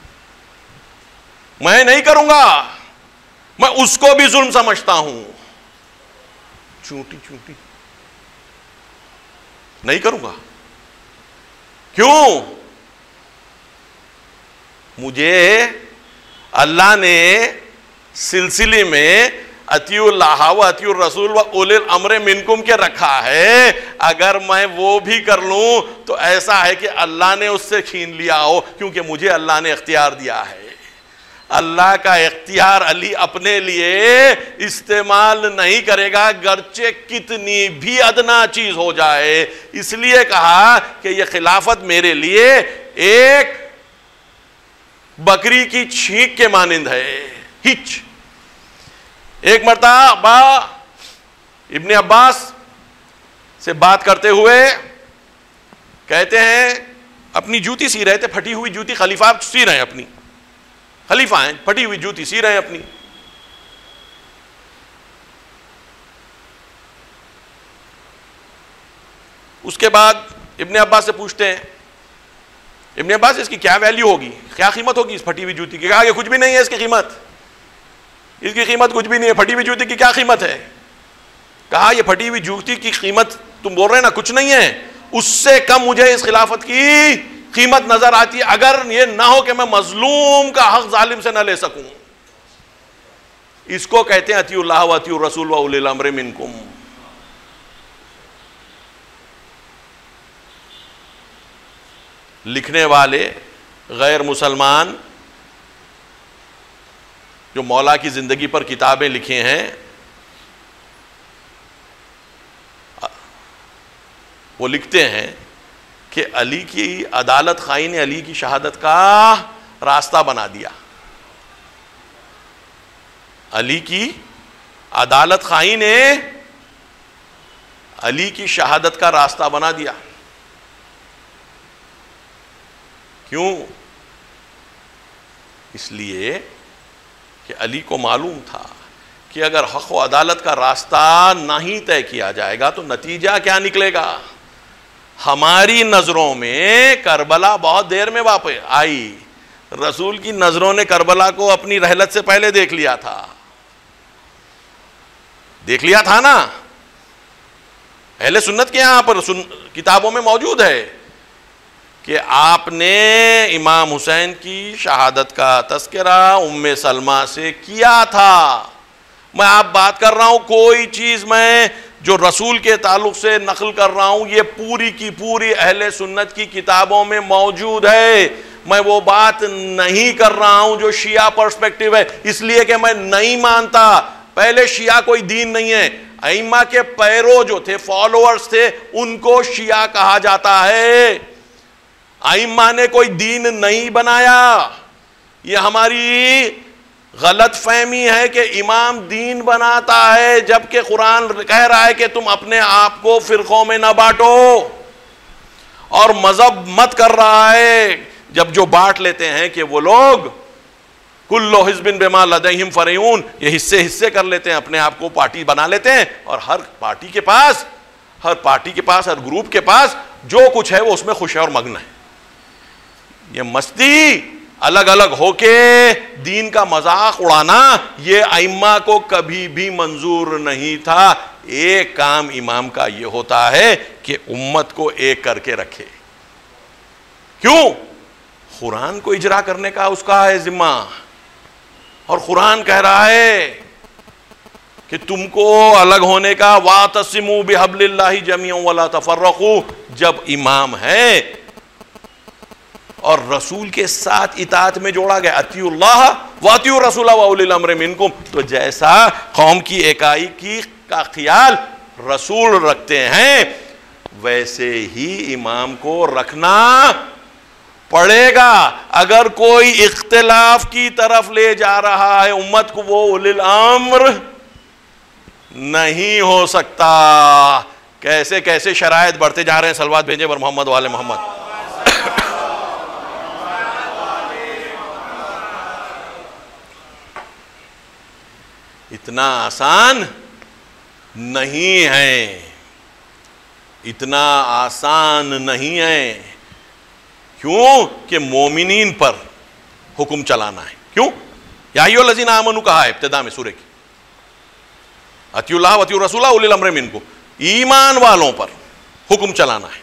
میں نہیں کروں گا. میں اس کو بھی ظلم سمجھتا ہوں. چونٹی چونٹی نہیں کروں گا. کیوں؟ مجھے اللہ نے سلسلے میں اطیعوا اللہ و اطیعوا الرسول و اولی الامر منکم کے رکھا ہے. اگر میں وہ بھی کر لوں تو ایسا ہے کہ اللہ نے اس سے چھین لیا ہو, کیونکہ مجھے اللہ نے اختیار دیا ہے. اللہ کا اختیار علی اپنے لیے استعمال نہیں کرے گا, گرچہ کتنی بھی ادنا چیز ہو جائے. اس لیے کہا کہ یہ خلافت میرے لیے ایک بکری کی چھینک کے مانند ہے. ہچ. ایک مرتبہ ابن عباس سے بات کرتے ہوئے کہتے ہیں, اپنی جوتی سی رہے تھے, پھٹی ہوئی جوتی, خلیفہ سی رہے ہیں, اپنی خلیفہ ہیں, پھٹی ہوئی جوتی سی رہے ہیں اپنی. اس کے بعد ابن عباس سے پوچھتے ہیں, ابن عباس اس کی کیا ویلیو ہوگی, کیا قیمت ہوگی اس پھٹی ہوئی جوتی کی؟ کہا کہ کچھ بھی نہیں ہے اس کی قیمت, اس کی قیمت کچھ بھی نہیں ہے. پھٹی ہوئی جوتی کی کیا قیمت ہے؟ کہا یہ پھٹی ہوئی جوتی کی قیمت تم بول رہے ہیں نا کچھ نہیں ہے, اس سے کم مجھے اس خلافت کی قیمت نظر آتی ہے, اگر یہ نہ ہو کہ میں مظلوم کا حق ظالم سے نہ لے سکوں. اس کو کہتے ہیں اطیعوا اللہ و اطیعوا الرسول و اولی الامر منکم. لکھنے والے غیر مسلمان جو مولا کی زندگی پر کتابیں لکھے ہیں, وہ لکھتے ہیں کہ علی کی عدالت خائی نے علی کی شہادت کا راستہ بنا دیا. علی کی عدالت خائی نے علی کی شہادت کا راستہ بنا دیا. کیوں؟ اس لیے کہ علی کو معلوم تھا کہ اگر حق و عدالت کا راستہ نہیں طے کیا جائے گا تو نتیجہ کیا نکلے گا. ہماری نظروں میں کربلا بہت دیر میں واپس آئی, رسول کی نظروں نے کربلا کو اپنی رحلت سے پہلے دیکھ لیا تھا نا. اہل سنت کے یہاں پر کتابوں میں موجود ہے کہ آپ نے امام حسین کی شہادت کا تذکرہ ام سلمہ سے کیا تھا. میں آپ بات کر رہا ہوں, کوئی چیز میں جو رسول کے تعلق سے نقل کر رہا ہوں یہ پوری کی پوری اہل سنت کی کتابوں میں موجود ہے. میں وہ بات نہیں کر رہا ہوں جو شیعہ پرسپیکٹیو ہے, اس لیے کہ میں نہیں مانتا. پہلے شیعہ کوئی دین نہیں ہے, ائمہ کے پیرو جو تھے, فالوورز تھے, ان کو شیعہ کہا جاتا ہے. ائمہ نے کوئی دین نہیں بنایا. یہ ہماری غلط فہمی ہے کہ امام دین بناتا ہے, جبکہ قرآن کہہ رہا ہے کہ تم اپنے آپ کو فرقوں میں نہ بانٹو, اور مذہب مت کر رہا ہے. جب جو بانٹ لیتے ہیں کہ وہ لوگ کل حزب بما لدیہم فرحون, یہ حصے کر لیتے ہیں, اپنے آپ کو پارٹی بنا لیتے ہیں, اور ہر پارٹی کے پاس, ہر گروپ کے پاس جو کچھ ہے وہ اس میں خوش ہے اور مگن ہے. یہ مستی الگ الگ ہو کے دین کا مذاق اڑانا یہ ائمہ کو کبھی بھی منظور نہیں تھا. ایک کام امام کا یہ ہوتا ہے کہ امت کو ایک کر کے رکھے. کیوں؟ قرآن کو اجرا کرنے کا اس کا ہے ذمہ, اور قرآن کہہ رہا ہے کہ تم کو الگ ہونے کا, وَاعْتَصِمُوا بِحَبْلِ اللَّهِ جَمِيعًا وَلَا تَفَرَّقُوا. جب امام ہے اور رسول کے ساتھ اطاعت میں جوڑا گیا, اطیعوا اللہ واطیعوا الرسول واولی الامر منکم, تو جیسا قوم کی اکائی کی کا خیال رسول رکھتے ہیں ویسے ہی امام کو رکھنا پڑے گا. اگر کوئی اختلاف کی طرف لے جا رہا ہے امت کو, وہ اولی الامر نہیں ہو سکتا. کیسے کیسے شرائط بڑھتے جا رہے ہیں. صلوات بھیجیں بر محمد والے محمد. اتنا آسان نہیں ہے, اتنا آسان نہیں ہے. کیوں کہ مومنین پر حکم چلانا ہے. کیوں؟ یا ایھا الذین آمنوا کہا ہے ابتدا میں سورہ کی, اطیعوا اللہ واطیعوا الرسول اولی الامر منکم, ایمان والوں پر حکم چلانا ہے.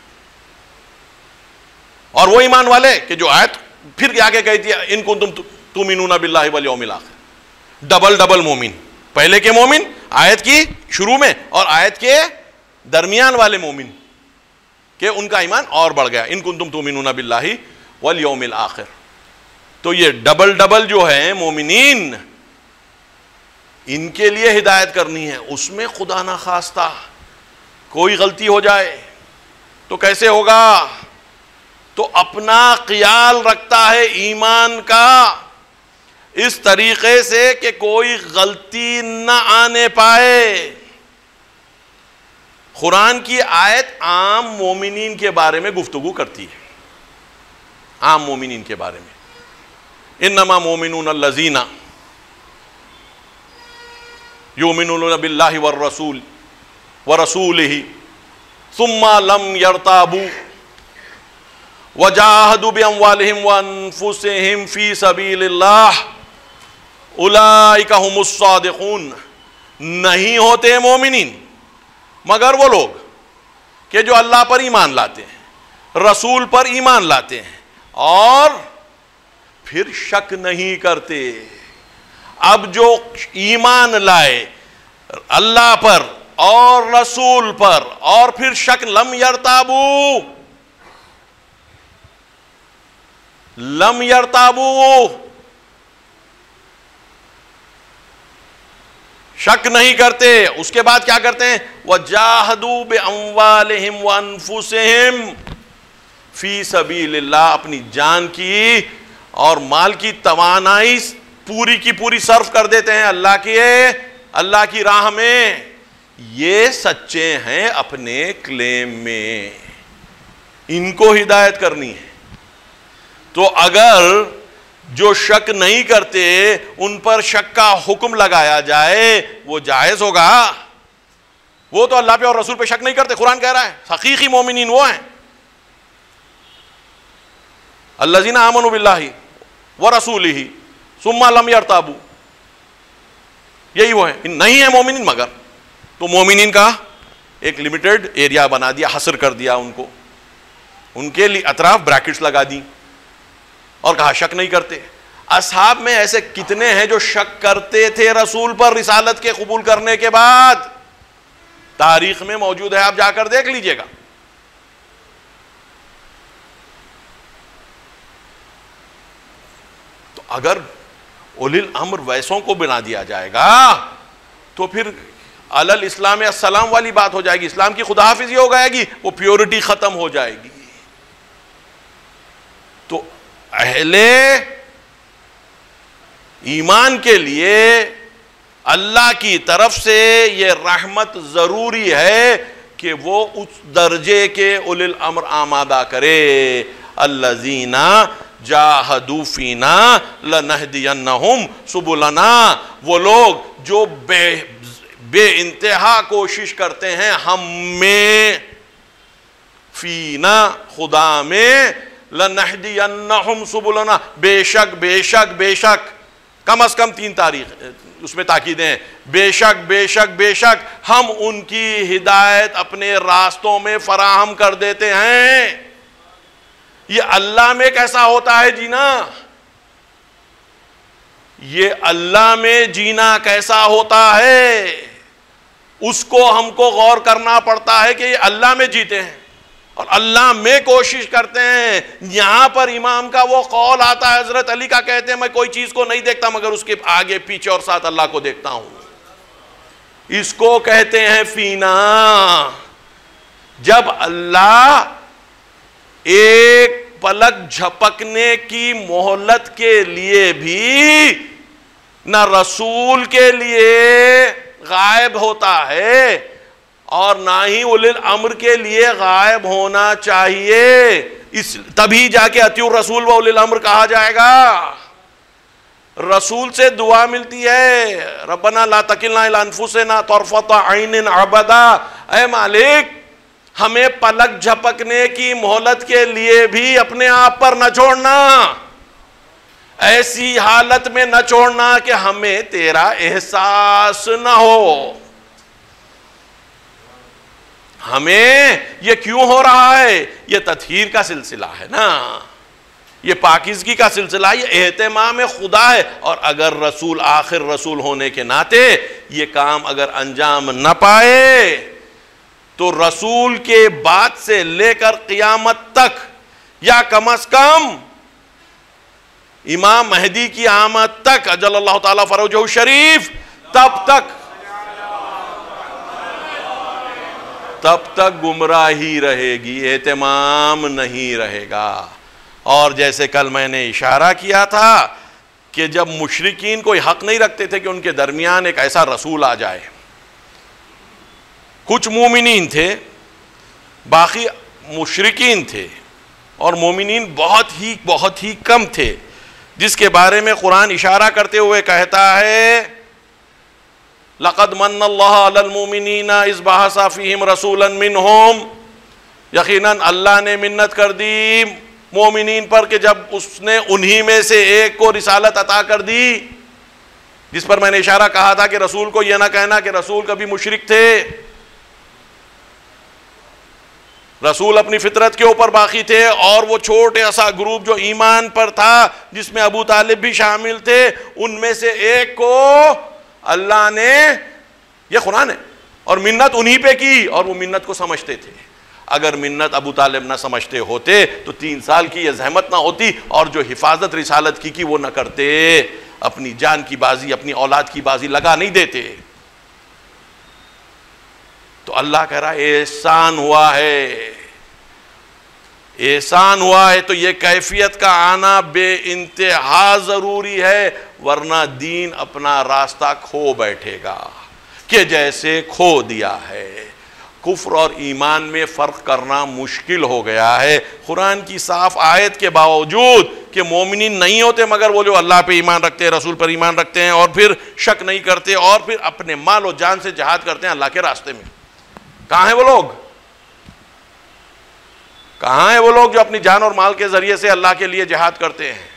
اور وہ ایمان والے کہ جو آیت پھر آگے کہتی ہے ان کنتم تؤمنون باللہ والیوم الآخر, ڈبل مومن, پہلے کے مومن آیت کی شروع میں اور آیت کے درمیان والے مومن کہ ان کا ایمان اور بڑھ گیا, ان کنتم تؤمنون باللہ والیوم الآخر. تو یہ ڈبل جو ہے مومنین, ان کے لیے ہدایت کرنی ہے. اس میں خدا نہ خواستہ کوئی غلطی ہو جائے تو کیسے ہوگا؟ تو اپنا خیال رکھتا ہے ایمان کا اس طریقے سے کہ کوئی غلطی نہ آنے پائے. قرآن کی آیت عام مومنین کے بارے میں گفتگو کرتی ہے, عام مومنین کے بارے میں. انما مومنون الذین یؤمنون باللہ والرسول ورسولہ ثم لم یرتابوا وجاہدوا باموالہم وانفسہم فی سبیل اللہ اولئک ھم الصادقون. نہیں ہوتے مومنین مگر وہ لوگ کہ جو اللہ پر ایمان لاتے ہیں, رسول پر ایمان لاتے ہیں اور پھر شک نہیں کرتے. اب جو ایمان لائے اللہ پر اور رسول پر اور پھر شک, لم یرتابو شک نہیں کرتے, اس کے بعد کیا کرتے ہیں؟ وَجَاهَدُوا بِأَمْوَالِهِمْ وَأَنفُسِهِمْ فِي سَبِيلِ اللَّهِ, اپنی جان کی اور مال کی توانائی پوری کی پوری صرف کر دیتے ہیں اللہ کی راہ میں. یہ سچے ہیں اپنے کلیم میں, ان کو ہدایت کرنی ہے. تو اگر جو شک نہیں کرتے ان پر شک کا حکم لگایا جائے وہ جائز ہوگا؟ وہ تو اللہ پہ اور رسول پہ شک نہیں کرتے. قرآن کہہ رہا ہے حقیقی مومنین وہ ہیں الذین آمنوا باللہ ورسولہ ثم لم یرتابوا, یہی وہ ہیں. نہیں ہے مومنین مگر, تو مومنین کا ایک لمیٹڈ ایریا بنا دیا, حصر کر دیا ان کو, ان کے لیے اطراف بریکٹس لگا دی اور کہا شک نہیں کرتے. اصحاب میں ایسے کتنے ہیں جو شک کرتے تھے رسول پر رسالت کے قبول کرنے کے بعد؟ تاریخ میں موجود ہے, آپ جا کر دیکھ لیجئے گا. تو اگر اولی الامر ویسوں کو بنا دیا جائے گا تو پھر علل اسلام السلام والی بات ہو جائے گی, اسلام کی خدا حافظی ہو جائے گی, وہ پیورٹی ختم ہو جائے گی. تو اہل ایمان کے لیے اللہ کی طرف سے یہ رحمت ضروری ہے کہ وہ اس درجے کے اولی الامر آمادہ کرے. الذین جاہدوا فینا لنہدینہم سبلنا, وہ لوگ جو بے انتہا کوشش کرتے ہیں ہم میں, فینا خدا میں, لنہدینہم سبلنا, بے شک کم از کم 3 تاریخ اس میں تاکیدیں ہیں, بے شک ہم ان کی ہدایت اپنے راستوں میں فراہم کر دیتے ہیں. یہ اللہ میں کیسا ہوتا ہے جینا؟ یہ اللہ میں جینا کیسا ہوتا ہے اس کو ہم کو غور کرنا پڑتا ہے کہ یہ اللہ میں جیتے ہیں اور اللہ میں کوشش کرتے ہیں. یہاں پر امام کا وہ قول آتا ہے, حضرت علی کا کہتے ہیں میں کوئی چیز کو نہیں دیکھتا مگر اس کے آگے پیچھے اور ساتھ اللہ کو دیکھتا ہوں. اس کو کہتے ہیں فینا. جب اللہ ایک پلک جھپکنے کی مہلت کے لیے بھی نہ رسول کے لیے غائب ہوتا ہے اور نہ ہی اولی الامر کے لیے غائب ہونا چاہیے, تبھی جا کے اطیعوا الرسول و اولی الامر کہا جائے گا. رسول سے دعا ملتی ہے, ربنا لا تکلنا الی انفسنا طرفۃ عین ابدا, اے مالک ہمیں پلک جھپکنے کی مہلت کے لیے بھی اپنے آپ پر نہ چھوڑنا, ایسی حالت میں نہ چھوڑنا کہ ہمیں تیرا احساس نہ ہو. ہمیں یہ کیوں ہو رہا ہے؟ یہ تطہیر کا سلسلہ ہے نا، یہ پاکیزگی کا سلسلہ، یہ اہتمام خدا ہے. اور اگر رسول آخر رسول ہونے کے ناطے یہ کام اگر انجام نہ پائے تو رسول کے بعد سے لے کر قیامت تک، یا کم از کم امام مہدی کی آمد تک اجل اللہ تعالیٰ فرجہ شریف، تب تک گمراہی رہے گی، اہتمام نہیں رہے گا. اور جیسے کل میں نے اشارہ کیا تھا کہ جب مشرکین کوئی حق نہیں رکھتے تھے کہ ان کے درمیان ایک ایسا رسول آ جائے، کچھ مومنین تھے، باقی مشرکین تھے، اور مومنین بہت ہی کم تھے، جس کے بارے میں قرآن اشارہ کرتے ہوئے کہتا ہے لَقَدْ مَنَّ اللَّهُ عَلَى الْمُؤْمِنِينَ إِذْ بَعَثَ فِيهِمْ رَسُولًا مِّنْهُمْ، یقیناً اللہ نے منت کر دی مومنین پر کہ جب اس نے انہی میں سے ایک کو رسالت عطا کر دی، جس پر میں نے اشارہ کہا تھا کہ رسول کو یہ نہ کہنا کہ رسول کبھی مشرک تھے، رسول اپنی فطرت کے اوپر باقی تھے، اور وہ چھوٹے ایسا گروپ جو ایمان پر تھا جس میں ابو طالب بھی شامل تھے، ان میں سے ایک کو اللہ نے، یہ قرآن ہے، اور منت انہی پہ کی، اور وہ منت کو سمجھتے تھے. اگر منت ابو طالب نہ سمجھتے ہوتے تو 3 سال کی یہ زحمت نہ ہوتی، اور جو حفاظت رسالت کی وہ نہ کرتے، اپنی جان کی بازی، اپنی اولاد کی بازی لگا نہیں دیتے. تو اللہ کہہ رہا ہے احسان ہوا ہے، احسان ہوا ہے، تو یہ کیفیت کا آنا بے انتہا ضروری ہے، ورنہ دین اپنا راستہ کھو بیٹھے گا کہ جیسے کھو دیا ہے. کفر اور ایمان میں فرق کرنا مشکل ہو گیا ہے. قرآن کی صاف آیت کے باوجود کہ مومنین نہیں ہوتے مگر وہ جو اللہ پہ ایمان رکھتے ہیں، رسول پر ایمان رکھتے ہیں، اور پھر شک نہیں کرتے، اور پھر اپنے مال و جان سے جہاد کرتے ہیں اللہ کے راستے میں. کہاں ہیں وہ لوگ؟ کہاں ہیں وہ لوگ جو اپنی جان اور مال کے ذریعے سے اللہ کے لیے جہاد کرتے ہیں؟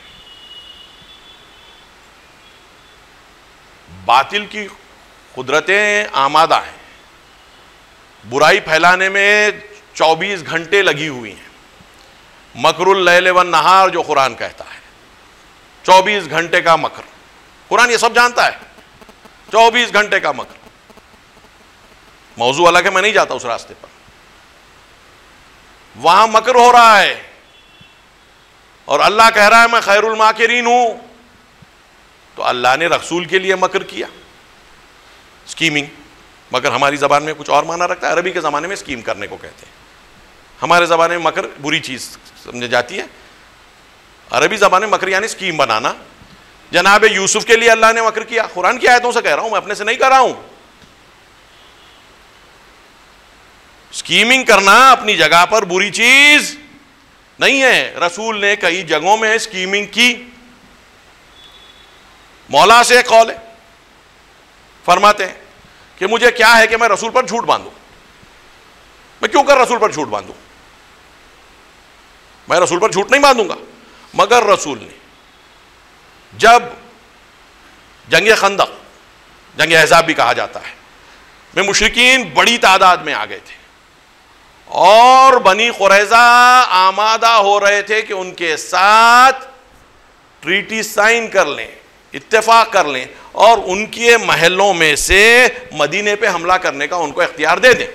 باطل کی قدرتیں آمادہ ہیں، برائی پھیلانے میں 24 گھنٹے لگی ہوئی ہیں. مکر اللیل والنہار جو قرآن کہتا ہے، 24 گھنٹے کا مکر، قرآن یہ سب جانتا ہے، 24 گھنٹے کا مکر. موضوع الگ ہے، میں نہیں جاتا اس راستے پر. وہاں مکر ہو رہا ہے اور اللہ کہہ رہا ہے میں خیر الماکرین ہوں. تو اللہ نے رسول کے لیے مکر کیا، سکیمنگ، مگر ہماری زبان میں کچھ اور معنی رکھتا ہے. عربی کے زمانے میں سکیم کرنے کو کہتے ہیں، ہمارے زبانے میں مکر بری چیز سمجھے جاتی ہے. عربی زبان میں مکر یعنی سکیم بنانا. جناب یوسف کے لیے اللہ نے مکر کیا، قرآن کی آیتوں سے کہہ رہا ہوں، میں اپنے سے نہیں کہہ رہا ہوں. سکیمنگ کرنا اپنی جگہ پر بری چیز نہیں ہے. رسول نے کئی جگہوں میں سکیمنگ کی. مولا سے قول ہے، فرماتے ہیں کہ مجھے کیا ہے کہ میں رسول پر جھوٹ باندھوں، میں کیوں کر رسول پر جھوٹ باندھوں، میں رسول پر جھوٹ نہیں باندھوں گا. مگر رسول نے جب جنگ خندق، جنگ احزاب بھی کہا جاتا ہے، میں مشرکین بڑی تعداد میں آ گئے تھے اور بنی قریظہ آمادہ ہو رہے تھے کہ ان کے ساتھ ٹریٹی سائن کر لیں، اتفاق کر لیں، اور ان کے محلوں میں سے مدینے پہ حملہ کرنے کا ان کو اختیار دے دیں.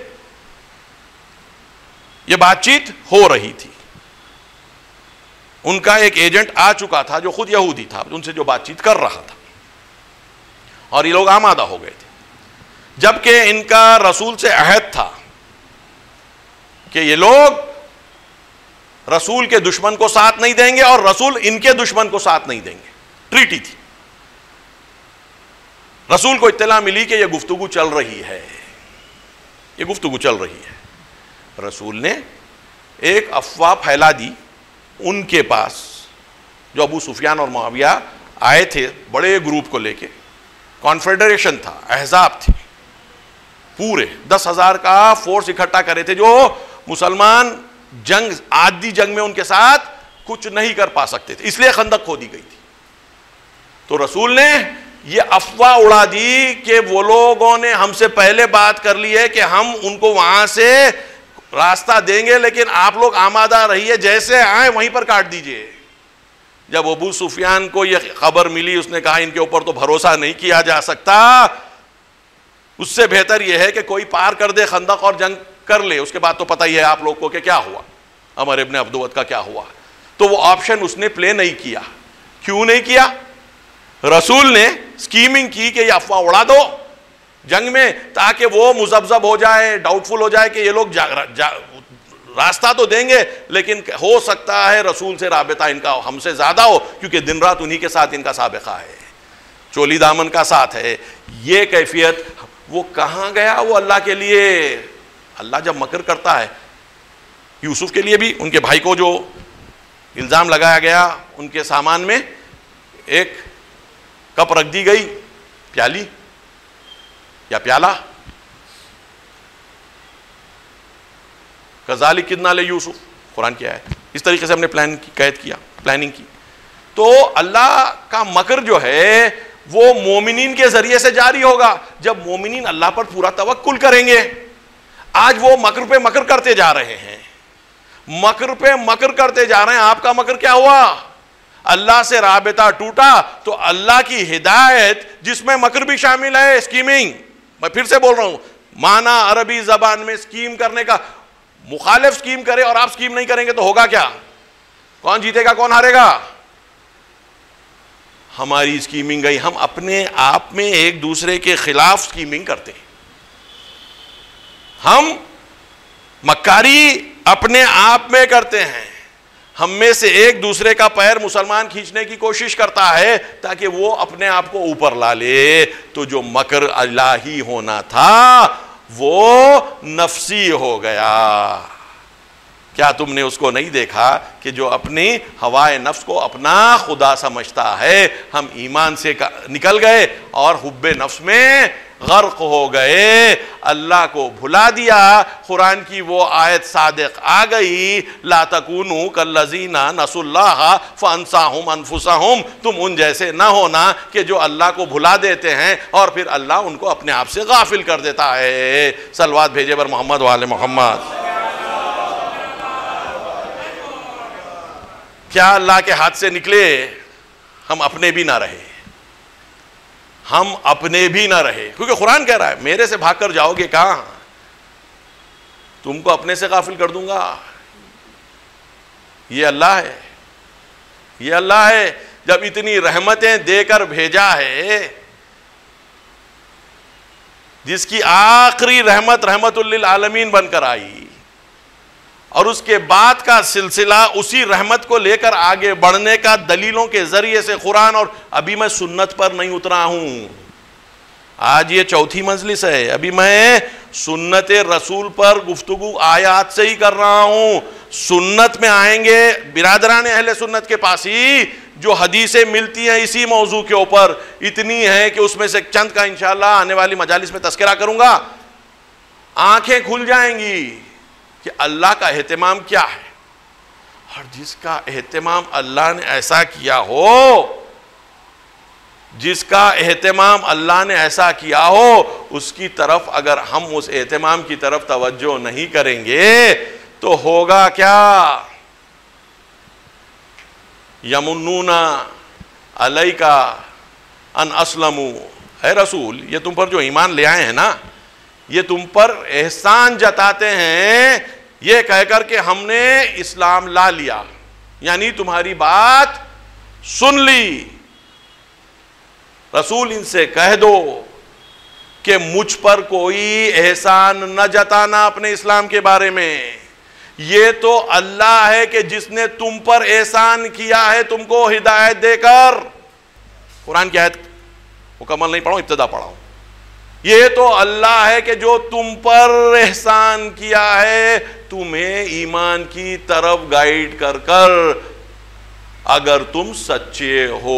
یہ بات چیت ہو رہی تھی. ان کا ایک ایجنٹ آ چکا تھا جو خود یہودی تھا، ان سے جو بات چیت کر رہا تھا، اور یہ لوگ آمادہ ہو گئے تھے. جبکہ ان کا رسول سے عہد تھا کہ یہ لوگ رسول کے دشمن کو ساتھ نہیں دیں گے اور رسول ان کے دشمن کو ساتھ نہیں دیں گے. ٹریٹی تھی. رسول کو اطلاع ملی کہ یہ گفتگو چل رہی ہے، یہ گفتگو چل رہی ہے. رسول نے ایک افواہ پھیلا دی ان کے پاس، جو ابو سفیان اور معاویہ آئے تھے بڑے گروپ کو لے کے، کانفیڈریشن تھا، احزاب تھے، پورے 10,000 کا فورس اکٹھا کرے تھے، جو مسلمان جنگ، عادی جنگ میں ان کے ساتھ کچھ نہیں کر پا سکتے تھے، اس لیے خندق کھودی گئی تھی. تو رسول نے یہ افواہ اڑا دی کہ وہ لوگوں نے ہم سے پہلے بات کر لی ہے کہ ہم ان کو وہاں سے راستہ دیں گے، لیکن آپ لوگ آمادہ رہیے، جیسے آئیں وہیں پر کاٹ دیجئے۔ جب ابو سفیان کو یہ خبر ملی، اس نے کہا ان کے اوپر تو بھروسہ نہیں کیا جا سکتا، اس سے بہتر یہ ہے کہ کوئی پار کر دے خندق اور جنگ کر لے۔ اس کے بعد تو پتہ ہی ہے آپ لوگ کو کہ کیا ہوا، عمر ابن عبدود کا کیا ہوا۔ تو وہ آپشن اس نے پلے نہیں کیا۔ کیوں نہیں کیا؟ رسول نے سکیمنگ کی کہ یہ افواہ اڑا دو جنگ میں، تاکہ وہ مذبذب ہو جائے، ڈاؤٹ فل ہو جائے کہ یہ لوگ راستہ تو دیں گے لیکن ہو سکتا ہے رسول سے رابطہ ان کا ہم سے زیادہ ہو، کیونکہ دن رات انہی کے ساتھ ان کا سابقہ ہے، چولی دامن کا ساتھ ہے۔ یہ کیفیت وہ کہاں گیا وہ اللہ کے لیے؟ اللہ جب مکر کرتا ہے، یوسف کے لیے بھی ان کے بھائی کو جو الزام لگایا گیا، ان کے سامان میں ایک کپ رکھ دی گئی، پیالی یا پیالہ، کذالک کدنا لیوسف، قرآن کیا ہے، اس طریقے سے ہم نے پلاننگ کی۔ تو اللہ کا مکر جو ہے وہ مومنین کے ذریعے سے جاری ہوگا جب مومنین اللہ پر پورا توکل کریں گے۔ آج وہ مکر پہ مکر کرتے جا رہے ہیں، مکر پہ مکر کرتے جا رہے ہیں۔ آپ کا مکر کیا ہوا؟ اللہ سے رابطہ ٹوٹا تو اللہ کی ہدایت جس میں مکر بھی شامل ہے، اسکیمنگ، میں پھر سے بول رہا ہوں، معنی عربی زبان میں اسکیم کرنے کا، مخالف اسکیم کرے اور آپ اسکیم نہیں کریں گے تو ہوگا کیا؟ کون جیتے گا کون ہارے گا؟ ہماری اسکیمنگ گئی، ہم اپنے آپ میں ایک دوسرے کے خلاف اسکیمنگ کرتے ہیں، ہم مکاری اپنے آپ میں کرتے ہیں، ہم میں سے ایک دوسرے کا پیر مسلمان کھینچنے کی کوشش کرتا ہے تاکہ وہ اپنے آپ کو اوپر لا لے۔ تو جو مکر الہی ہونا تھا وہ نفسی ہو گیا۔ کیا تم نے اس کو نہیں دیکھا کہ جو اپنی ہوائے نفس کو اپنا خدا سمجھتا ہے، ہم ایمان سے نکل گئے اور حب نفس میں غرق ہو گئے، اللہ کو بھلا دیا۔ قرآن کی وہ آیت صادق آ گئی، لا تکونوا کالذین نسوا اللہ فانساہم انفسہم، تم ان جیسے نہ ہونا کہ جو اللہ کو بھلا دیتے ہیں اور پھر اللہ ان کو اپنے آپ سے غافل کر دیتا ہے۔ صلوات بھیجے بر محمد وآل محمد۔ کیا اللہ کے ہاتھ سے نکلے ہم اپنے بھی نہ رہے، ہم اپنے بھی نہ رہے، کیونکہ قرآن کہہ رہا ہے میرے سے بھاگ کر جاؤ گے کہاں، تم کو اپنے سے غافل کر دوں گا۔ یہ اللہ ہے، یہ اللہ ہے، جب اتنی رحمتیں دے کر بھیجا ہے، جس کی آخری رحمت رحمت للعالمین بن کر آئی، اور اس کے بعد کا سلسلہ اسی رحمت کو لے کر آگے بڑھنے کا دلیلوں کے ذریعے سے قرآن، اور ابھی میں سنت پر نہیں اترا ہوں، آج یہ چوتھی مجلس ہے، ابھی میں سنت رسول پر گفتگو آیات سے ہی کر رہا ہوں۔ سنت میں آئیں گے برادران اہل سنت کے پاس ہی جو حدیثیں ملتی ہیں اسی موضوع کے اوپر، اتنی ہیں کہ اس میں سے چند کا انشاءاللہ آنے والی مجالس میں تذکرہ کروں گا، آنکھیں کھل جائیں گی کہ اللہ کا اہتمام کیا ہے، اور جس کا اہتمام اللہ نے ایسا کیا ہو، جس کا اہتمام اللہ نے ایسا کیا ہو، اس کی طرف اگر ہم اس اہتمام کی طرف توجہ نہیں کریں گے تو ہوگا کیا؟ یمنون علیک ان اسلموا، اے رسول یہ تم پر جو ایمان لے آئے ہیں نا، یہ تم پر احسان جتاتے ہیں یہ کہہ کر کہ ہم نے اسلام لا لیا، یعنی تمہاری بات سن لی۔ رسول ان سے کہہ دو کہ مجھ پر کوئی احسان نہ جتانا اپنے اسلام کے بارے میں، یہ تو اللہ ہے کہ جس نے تم پر احسان کیا ہے تم کو ہدایت دے کر۔ قرآن کی آیت مکمل نہیں پڑھا ہوں، ابتدا پڑھا ہوں۔ یہ تو اللہ ہے کہ جو تم پر احسان کیا ہے تمہیں ایمان کی طرف گائیڈ کر کر، اگر تم سچے ہو،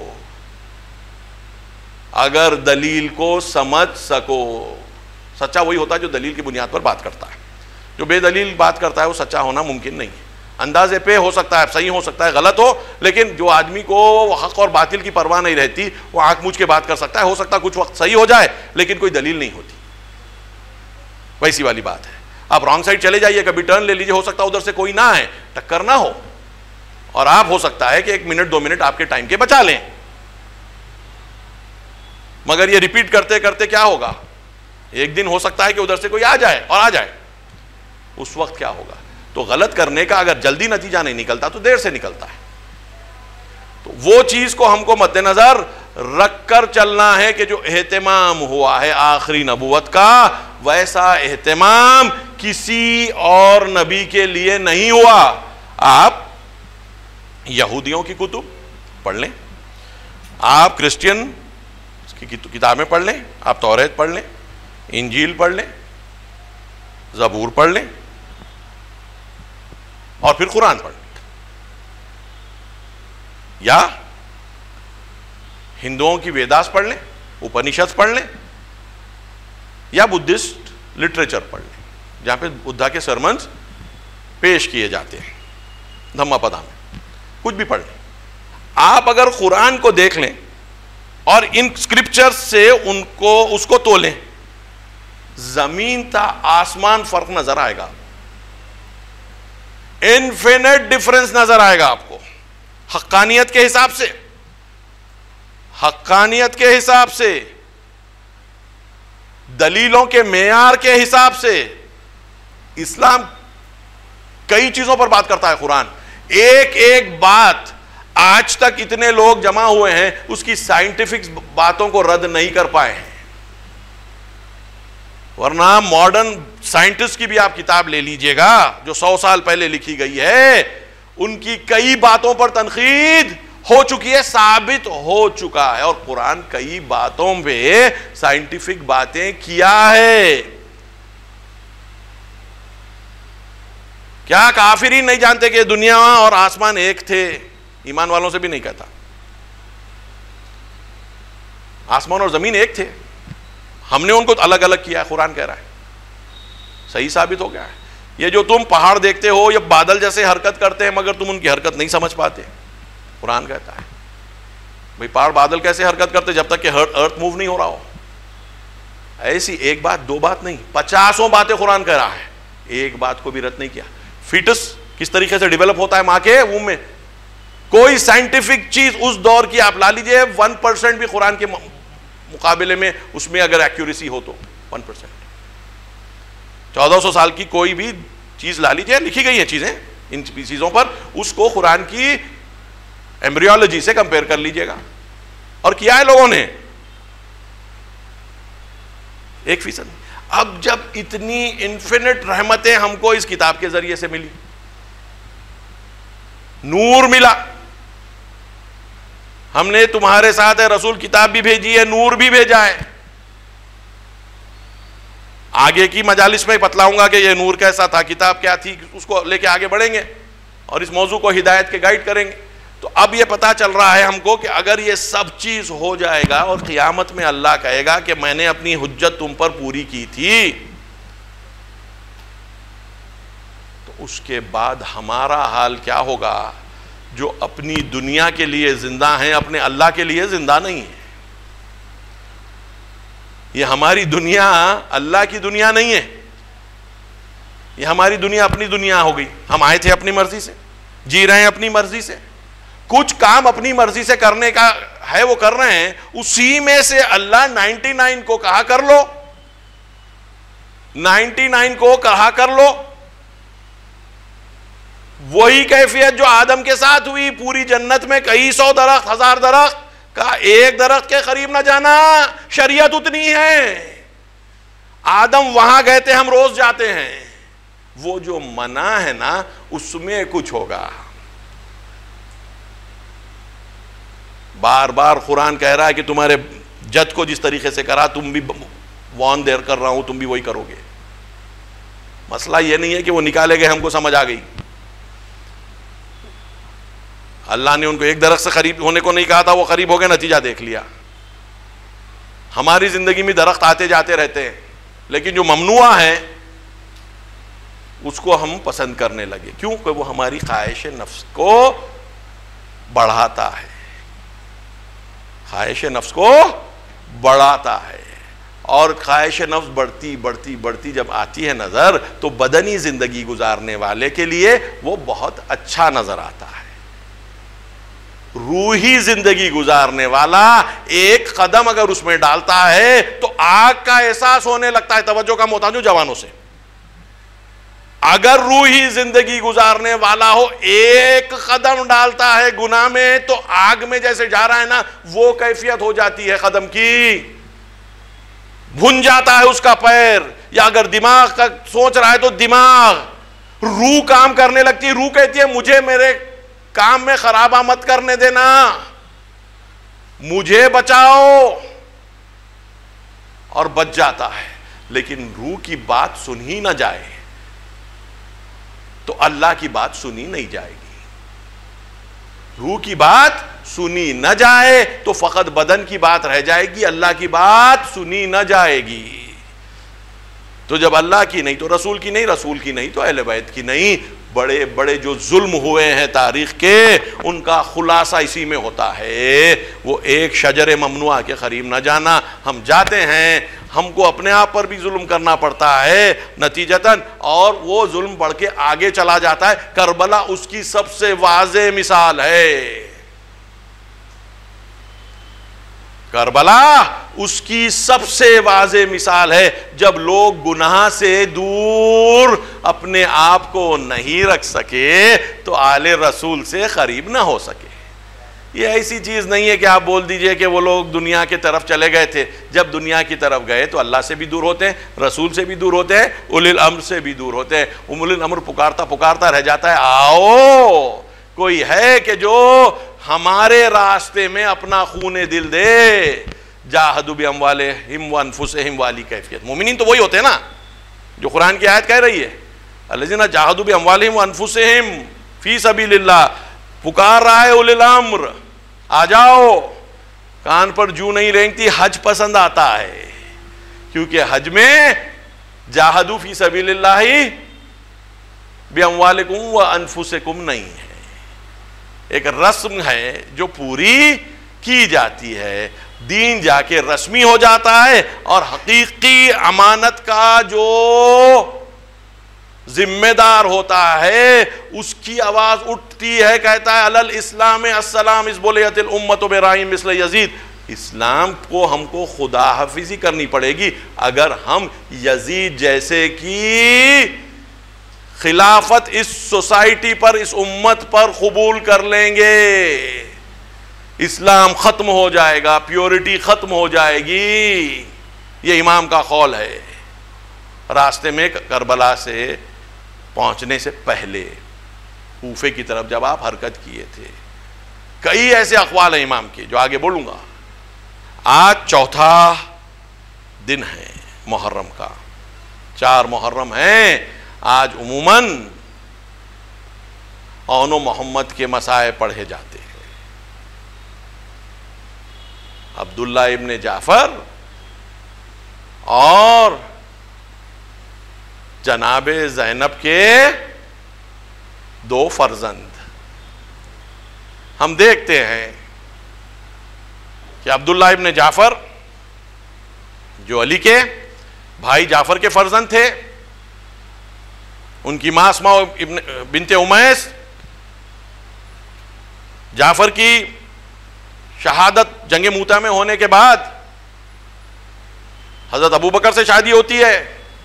اگر دلیل کو سمجھ سکو۔ سچا وہی ہوتا ہے جو دلیل کی بنیاد پر بات کرتا ہے، جو بے دلیل بات کرتا ہے وہ سچا ہونا ممکن نہیں ہے۔ اندازے پہ ہو سکتا ہے صحیح ہو سکتا ہے غلط ہو، لیکن جو آدمی کو حق اور باطل کی پرواہ نہیں رہتی وہ آنکھ موچ کے بات کر سکتا ہے. ہو سکتا ہے کچھ وقت صحیح ہو جائے لیکن کوئی دلیل نہیں ہوتی. ویسی والی بات ہے. آپ رانگ سائڈ چلے جائیے، کبھی ٹرن لے لیجیے، ہو سکتا ہے ادھر سے کوئی نہ آئے، ٹکر نہ ہو، اور آپ ہو سکتا ہے کہ 1 منٹ 2 منٹ آپ کے ٹائم کے بچا لیں. مگر یہ ریپیٹ کرتے کرتے کیا ہوگا؟ ایک دن ہو سکتا ہے کہ ادھر سے کوئی آ جائے اور آ جائے، اس وقت کیا ہوگا؟ تو غلط کرنے کا اگر جلدی نتیجہ نہیں نکلتا تو دیر سے نکلتا ہے. تو وہ چیز کو ہم کو مد نظر رکھ کر چلنا ہے کہ جو اہتمام ہوا ہے آخری نبوت کا، ویسا اہتمام کسی اور نبی کے لیے نہیں ہوا. آپ یہودیوں کی کتب پڑھ لیں، آپ کرسچین کی کتابیں پڑھ لیں، آپ توریت پڑھ لیں، انجیل پڑھ لیں، زبور پڑھ لیں، اور پھر قرآن پڑھ لیں، یا ہندوؤں کی ویداس پڑھ لیں، اپنیشد پڑھ لیں، یا بدھسٹ لٹریچر پڑھ لیں جہاں پہ بدھا کے سرمنز پیش کیے جاتے ہیں، دھما پدا میں کچھ بھی پڑھ لیں. آپ اگر قرآن کو دیکھ لیں اور ان اسکرپچر سے اس کو تولیں، زمین تا آسمان فرق نظر آئے گا، انفینٹ ڈفرنس نظر آئے گا آپ کو. حقانیت کے حساب سے، حقانیت کے حساب سے، دلیلوں کے معیار کے حساب سے. اسلام کئی چیزوں پر بات کرتا ہے. قرآن ایک ایک بات آج تک اتنے لوگ جمع ہوئے ہیں اس کی سائنٹیفک باتوں کو رد نہیں کر پائے ہیں. ورنہ ماڈرن سائنٹسٹ کی بھی آپ کتاب لے لیجئے گا جو 100 سال پہلے لکھی گئی ہے، ان کی کئی باتوں پر تنقید ہو چکی ہے، ثابت ہو چکا ہے. اور قرآن کئی باتوں پہ سائنٹیفک باتیں کیا ہے. کیا کافرین نہیں جانتے کہ دنیا اور آسمان ایک تھے؟ ایمان والوں سے بھی نہیں کہتا. آسمان اور زمین ایک تھے، ہم نے ان کو الگ الگ کیا ہے. قرآن کہہ رہا ہے، صحیح ثابت ہو گیا ہے. یہ جو تم پہاڑ دیکھتے ہو یا بادل جیسے حرکت کرتے ہیں مگر تم ان کی حرکت نہیں سمجھ پاتے، قرآن کہتا ہے بھئی پہاڑ بادل کیسے حرکت کرتے جب تک کہ ارتھ موو نہیں ہو رہا ہو. ایسی ایک بات دو بات نہیں، 50 باتیں قرآن کہہ رہا ہے، ایک بات کو بھی رد نہیں کیا. فیٹس کس طریقے سے ڈیولپ ہوتا ہے ماں کے وomb میں، کوئی سائنٹیفک چیز اس دور کی آپ لا لیجئے 1% بھی قرآن کے مقابلے میں اس میں اگر ایکیوریسی ہو تو 1%. 1400 سال کی کوئی بھی چیز لا لیجئے، لکھی گئی ہیں چیزیں ان چیزوں پر، اس کو قرآن کی ایمبریولوجی سے کمپیئر کر لیجئے گا. اور کیا ہے لوگوں نے 1%. اب جب اتنی انفینٹ رحمتیں ہم کو اس کتاب کے ذریعے سے ملی، نور ملا، ہم نے تمہارے ساتھ ہے رسول کتاب بھی بھیجی ہے، نور بھی بھیجا ہے. آگے کی مجالس میں بتلاؤں گا کہ یہ نور کیسا تھا، کتاب کیا تھی، اس کو لے کے آگے بڑھیں گے اور اس موضوع کو ہدایت کے گائیڈ کریں گے. تو اب یہ پتا چل رہا ہے ہم کو کہ اگر یہ سب چیز ہو جائے گا اور قیامت میں اللہ کہے گا کہ میں نے اپنی حجت تم پر پوری کی تھی، تو اس کے بعد ہمارا حال کیا ہوگا؟ جو اپنی دنیا کے لیے زندہ ہیں اپنے اللہ کے لیے زندہ نہیں ہیں. یہ ہماری دنیا اللہ کی دنیا نہیں ہے، یہ ہماری دنیا اپنی دنیا ہو گئی. ہم آئے تھے اپنی مرضی سے، جی رہے ہیں اپنی مرضی سے، کچھ کام اپنی مرضی سے کرنے کا ہے وہ کر رہے ہیں، اسی میں سے اللہ 99 کو کہا کر لو، 99 کو کہا کر لو. وہی کیفیت جو آدم کے ساتھ ہوئی، پوری جنت میں کئی 100 درخت 1000 درخت کا، ایک درخت کے قریب نہ جانا. شریعت اتنی ہے. آدم وہاں گئے تھے، ہم روز جاتے ہیں. وہ جو منع ہے نا اس میں کچھ ہوگا. بار بار قرآن کہہ رہا ہے کہ تمہارے جد کو جس طریقے سے کرا تم بھی وان دیر کر رہا ہوں، تم بھی وہی کرو گے. مسئلہ یہ نہیں ہے کہ وہ نکالے گئے ہم کو سمجھ آ گئی. اللہ نے ان کو ایک درخت سے قریب ہونے کو نہیں کہا تھا، وہ قریب ہو گئے، نتیجہ دیکھ لیا. ہماری زندگی میں درخت آتے جاتے رہتے ہیں، لیکن جو ممنوع ہے اس کو ہم پسند کرنے لگے، کیونکہ وہ ہماری خواہش نفس کو بڑھاتا ہے، خواہش نفس کو بڑھاتا ہے، اور خواہش نفس بڑھتی بڑھتی بڑھتی جب آتی ہے نظر تو بدنی زندگی گزارنے والے کے لیے وہ بہت اچھا نظر آتا ہے۔ روحی زندگی گزارنے والا ایک قدم اگر اس میں ڈالتا ہے تو آگ کا احساس ہونے لگتا ہے۔ توجہ کا محتاج ہوں جوانوں سے، اگر روحی زندگی گزارنے والا ہو ایک قدم ڈالتا ہے گناہ میں تو آگ میں جیسے جا رہا ہے نا، وہ کیفیت ہو جاتی ہے قدم کی، بھن جاتا ہے اس کا پیر، یا اگر دماغ کا سوچ رہا ہے تو دماغ، روح کام کرنے لگتی ہے، روح کہتی ہے مجھے میرے کام میں خرابہ مت کرنے دینا، مجھے بچاؤ، اور بچ جاتا ہے۔ لیکن روح کی بات سن ہی نہ جائے تو اللہ کی بات سنی نہیں جائے گی، روح کی بات سنی نہ جائے تو فقط بدن کی بات رہ جائے گی، اللہ کی بات سنی نہ جائے گی۔ تو جب اللہ کی نہیں تو رسول کی نہیں، رسول کی نہیں تو اہل بیت کی نہیں، بڑے بڑے جو ظلم ہوئے ہیں تاریخ کے ان کا خلاصہ اسی میں ہوتا ہے۔ وہ ایک شجر ممنوعہ کے قریب نہ جانا، ہم جاتے ہیں، ہم کو اپنے آپ پر بھی ظلم کرنا پڑتا ہے نتیجتاً، اور وہ ظلم بڑھ کے آگے چلا جاتا ہے۔ کربلا اس کی سب سے واضح مثال ہے، کربلا اس کی سب سے واضح مثال ہے۔ جب لوگ گناہ سے دور اپنے آپ کو نہیں رکھ سکے تو آل رسول سے قریب نہ ہو سکے۔ یہ ایسی چیز نہیں ہے کہ آپ بول دیجئے کہ وہ لوگ دنیا کی طرف چلے گئے تھے، جب دنیا کی طرف گئے تو اللہ سے بھی دور ہوتے ہیں، رسول سے بھی دور ہوتے ہیں، اولی الامر سے بھی دور ہوتے ہیں۔ اولی الامر پکارتا پکارتا رہ جاتا ہے، آؤ کوئی ہے کہ جو ہمارے راستے میں اپنا خون دل دے، جاہدوا باموالہم وانفسہم والی کیفیت۔ مومنین تو وہی ہوتے ہیں نا جو قرآن کی آیت کہہ رہی ہے، الذین جاہدوا باموالہم وانفسہم فی سبیل اللہ۔ پکار رہا ہے اولی الامر، آ جاؤ، کان پر جو نہیں رینگتی، حج پسند آتا ہے، کیونکہ حج میں جاہدوا فی سبیل اللہ باموالکم وانفسکم نہیں ہے، ایک رسم ہے جو پوری کی جاتی ہے، دین جا کے رسمی ہو جاتا ہے، اور حقیقی امانت کا جو ذمہ دار ہوتا ہے اس کی آواز اٹھتی ہے، کہتا ہے علی الاسلام السلام اذ بلیت الامۃ برائم مثل یزید۔ اسلام کو ہم کو خدا حافظی کرنی پڑے گی اگر ہم یزید جیسے کی خلافت اس سوسائٹی پر، اس امت پر قبول کر لیں گے، اسلام ختم ہو جائے گا، پیورٹی ختم ہو جائے گی۔ یہ امام کا قول ہے۔ راستے میں کربلا سے پہنچنے سے پہلے کوفے کی طرف جب آپ حرکت کیے تھے، کئی ایسے اقوال ہیں امام کے جو آگے بولوں گا۔ آج چوتھا دن ہے محرم کا، 4 محرم ہیں آج۔ عموماً اون و محمد کے مسائے پڑھے جاتے ہیں، عبداللہ ابن جعفر اور جناب زینب کے 2 فرزند۔ ہم دیکھتے ہیں کہ عبداللہ ابن جعفر جو علی کے بھائی جعفر کے فرزند تھے، ان کی ماں اسماء بنت امیس، جعفر کی شہادت جنگ موتہ میں ہونے کے بعد حضرت ابو بکر سے شادی ہوتی ہے۔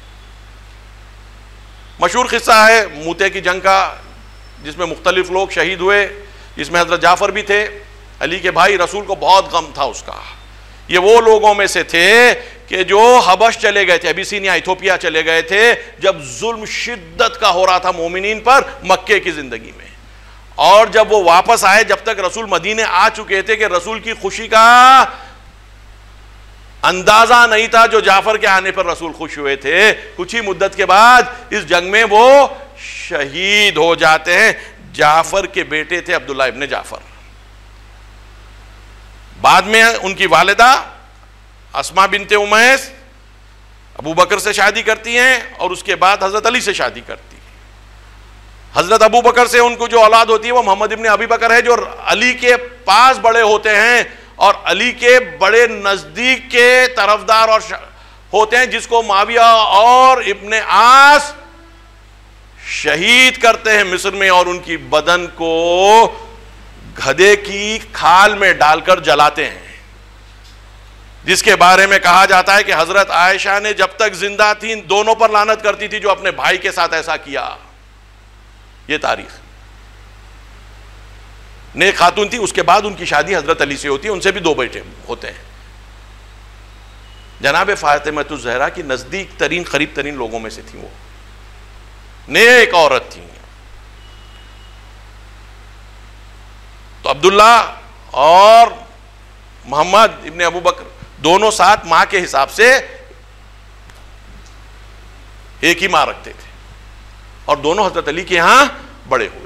مشہور قصہ ہے موتہ کی جنگ کا، جس میں مختلف لوگ شہید ہوئے، جس میں حضرت جعفر بھی تھے، علی کے بھائی۔ رسول کو بہت غم تھا اس کا۔ یہ وہ لوگوں میں سے تھے کہ جو حبش چلے گئے تھے، ابیسینیا ایتھوپیا چلے گئے تھے، جب ظلم شدت کا ہو رہا تھا مومنین پر مکے کی زندگی میں، اور جب وہ واپس آئے، جب تک رسول مدینے آ چکے تھے کہ رسول کی خوشی کا اندازہ نہیں تھا جو جعفر کے آنے پر رسول خوش ہوئے تھے۔ کچھ ہی مدت کے بعد اس جنگ میں وہ شہید ہو جاتے ہیں۔ جعفر کے بیٹے تھے عبداللہ ابن جعفر۔ بعد میں ان کی والدہ اسماء بنت امیس ابو بکر سے شادی کرتی ہیں، اور اس کے بعد حضرت علی سے شادی کرتی ہیں۔ حضرت ابو بکر سے ان کو جو اولاد ہوتی ہے وہ محمد ابن ابی بکر ہے، جو علی کے پاس بڑے ہوتے ہیں اور علی کے بڑے نزدیک کے طرفدار اور ہوتے ہیں، جس کو معاویہ اور ابن عاص شہید کرتے ہیں مصر میں، اور ان کی بدن کو گدھے کی کھال میں ڈال کر جلاتے ہیں، جس کے بارے میں کہا جاتا ہے کہ حضرت عائشہ نے جب تک زندہ تھیں دونوں پر لعنت کرتی تھی جو اپنے بھائی کے ساتھ ایسا کیا۔ یہ تاریخ نیک خاتون تھی، اس کے بعد ان کی شادی حضرت علی سے ہوتی ہے، ان سے بھی 2 بیٹے ہوتے ہیں۔ جناب فاطمہ الزہرا کی نزدیک ترین قریب ترین لوگوں میں سے تھی، وہ نیک عورت تھی۔ تو عبداللہ اور محمد ابن ابو بکر دونوں ساتھ ماں کے حساب سے ایک ہی ماں رکھتے تھے، اور دونوں حضرت علی کے ہاں بڑے ہوئے۔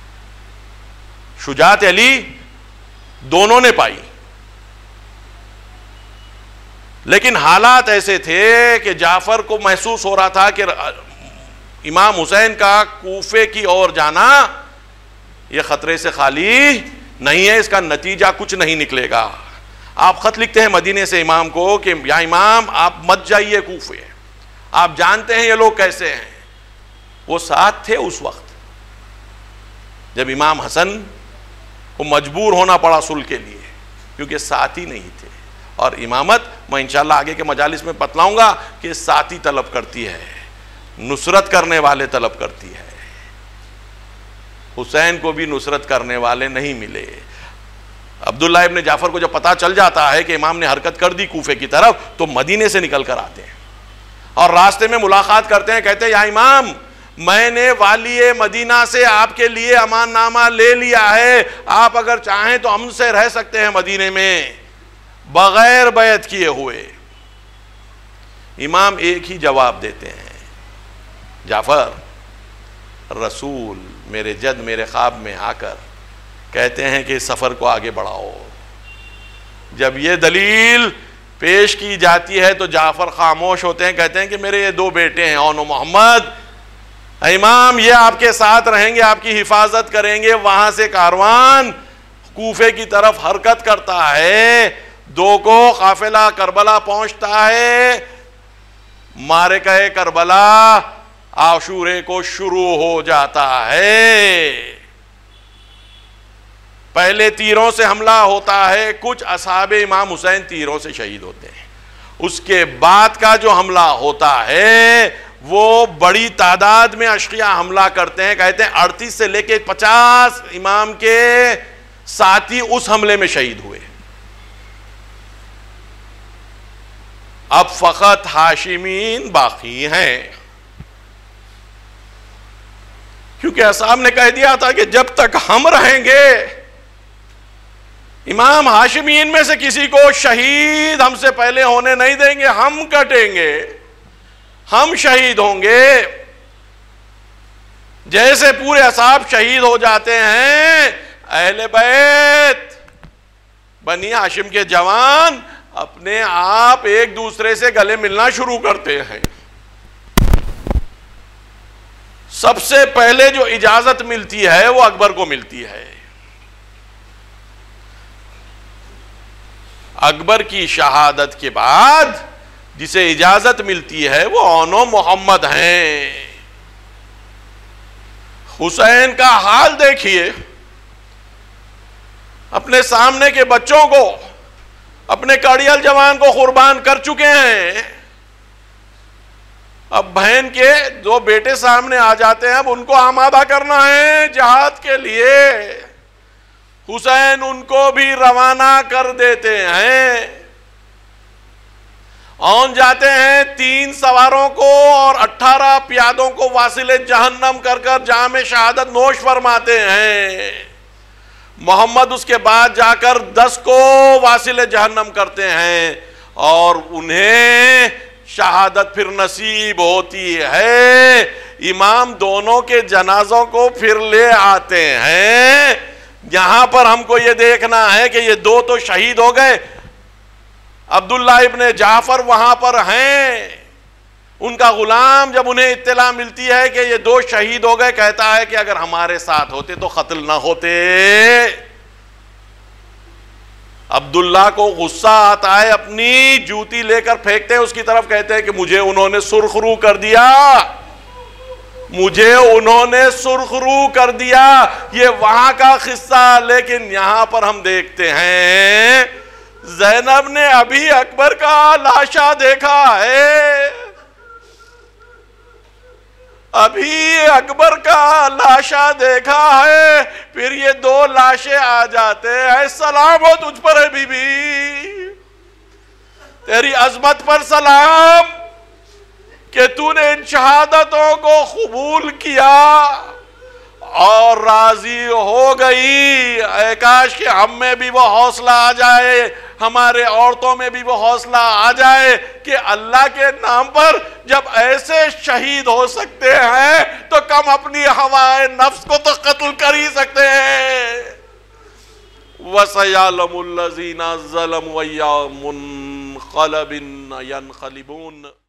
شجاعت علی دونوں نے پائی، لیکن حالات ایسے تھے کہ جعفر کو محسوس ہو رہا تھا کہ امام حسین کا کوفے کی اور جانا یہ خطرے سے خالی نہیں ہے، اس کا نتیجہ کچھ نہیں نکلے گا۔ آپ خط لکھتے ہیں مدینے سے امام کو کہ یا امام آپ مت جائیے کوفے، آپ جانتے ہیں یہ لوگ کیسے ہیں۔ وہ ساتھ تھے اس وقت جب امام حسن کو مجبور ہونا پڑا صلح کے لیے، کیونکہ ساتھی نہیں تھے۔ اور امامت میں انشاءاللہ آگے کے مجالس میں بتلاؤں گا کہ ساتھی طلب کرتی ہے، نصرت کرنے والے طلب کرتی ہے۔ حسین کو بھی نصرت کرنے والے نہیں ملے۔ عبداللہ ابن جعفر کو جب پتا چل جاتا ہے کہ امام نے حرکت کر دی کوفے کی طرف، تو مدینے سے نکل کر آتے ہیں اور راستے میں ملاقات کرتے ہیں، کہتے ہیں یا امام میں نے والی مدینہ سے آپ کے لیے امان نامہ لے لیا ہے، آپ اگر چاہیں تو ہم سے رہ سکتے ہیں مدینے میں بغیر بیعت کیے ہوئے۔ امام ایک ہی جواب دیتے ہیں، جعفر رسول میرے جد میرے خواب میں آ کر کہتے ہیں کہ سفر کو آگے بڑھاؤ۔ جب یہ دلیل پیش کی جاتی ہے تو جعفر خاموش ہوتے ہیں، کہتے ہیں کہ میرے یہ 2 بیٹے ہیں اون و محمد، امام یہ آپ کے ساتھ رہیں گے، آپ کی حفاظت کریں گے۔ وہاں سے کاروان کوفے کی طرف حرکت کرتا ہے، 2 کو قافلہ کربلا پہنچتا ہے۔ معرکہ کربلا عاشورے کو شروع ہو جاتا ہے۔ پہلے تیروں سے حملہ ہوتا ہے، کچھ اصحاب امام حسین تیروں سے شہید ہوتے ہیں۔ اس کے بعد کا جو حملہ ہوتا ہے وہ بڑی تعداد میں اشقیاء حملہ کرتے ہیں، کہتے ہیں 38 سے لے کے 50 امام کے ساتھی اس حملے میں شہید ہوئے۔ اب فقط ہاشمین باقی ہیں، کیونکہ اصحاب نے کہہ دیا تھا کہ جب تک ہم رہیں گے امام ہاشمین میں سے کسی کو شہید ہم سے پہلے ہونے نہیں دیں گے، ہم کٹیں گے، ہم شہید ہوں گے۔ جیسے پورے اصحاب شہید ہو جاتے ہیں، اہل بیت بنی ہاشم کے جوان اپنے آپ ایک دوسرے سے گلے ملنا شروع کرتے ہیں۔ سب سے پہلے جو اجازت ملتی ہے وہ اکبر کو ملتی ہے۔ اکبر کی شہادت کے بعد جسے اجازت ملتی ہے وہ اون و محمد ہیں۔ حسین کا حال دیکھیے، اپنے سامنے کے بچوں کو، اپنے کڑیل جوان کو قربان کر چکے ہیں، اب بہن کے 2 بیٹے سامنے آ جاتے ہیں، اب ان کو آمادہ کرنا ہے جہاد کے لیے۔ حسین ان کو بھی روانہ کر دیتے ہیں، اون جاتے ہیں 3 سواروں کو اور 18 پیادوں کو واصل جہنم کر کر جام شہادت نوش فرماتے ہیں۔ محمد اس کے بعد جا کر 10 کو واصل جہنم کرتے ہیں، اور انہیں شہادت پھر نصیب ہوتی ہے۔ امام دونوں کے جنازوں کو پھر لے آتے ہیں۔ یہاں پر ہم کو یہ دیکھنا ہے کہ یہ 2 تو شہید ہو گئے، عبداللہ ابن جعفر وہاں پر ہیں، ان کا غلام جب انہیں اطلاع ملتی ہے کہ یہ 2 شہید ہو گئے، کہتا ہے کہ اگر ہمارے ساتھ ہوتے تو قتل نہ ہوتے۔ عبداللہ کو غصہ آتا ہے، اپنی جوتی لے کر پھینکتے ہیں اس کی طرف، کہتے ہیں کہ مجھے انہوں نے سرخ رو کر دیا، مجھے انہوں نے سرخ رو کر دیا۔ یہ وہاں کا قصہ، لیکن یہاں پر ہم دیکھتے ہیں زینب نے ابھی اکبر کا لاشا دیکھا ہے، ابھی اکبر کا لاشا دیکھا ہے، پھر یہ 2 لاشیں آ جاتے ہیں۔ سلام ہو تجھ پر ہے بی بی، تیری عظمت پر سلام کہ تو نے ان شہادتوں کو قبول کیا اور راضی ہو گئی۔ اے کاش کہ ہم میں بھی وہ حوصلہ آ جائے، ہمارے عورتوں میں بھی وہ حوصلہ آ جائے کہ اللہ کے نام پر جب ایسے شہید ہو سکتے ہیں تو کم اپنی ہوائے نفس کو تو قتل کر ہی سکتے ہیں۔ وَسَيَعْلَمُ الَّذِينَ ظَلَمُوا أَيَّ مُنْقَلَبٍ يَنْقَلِبُونَ۔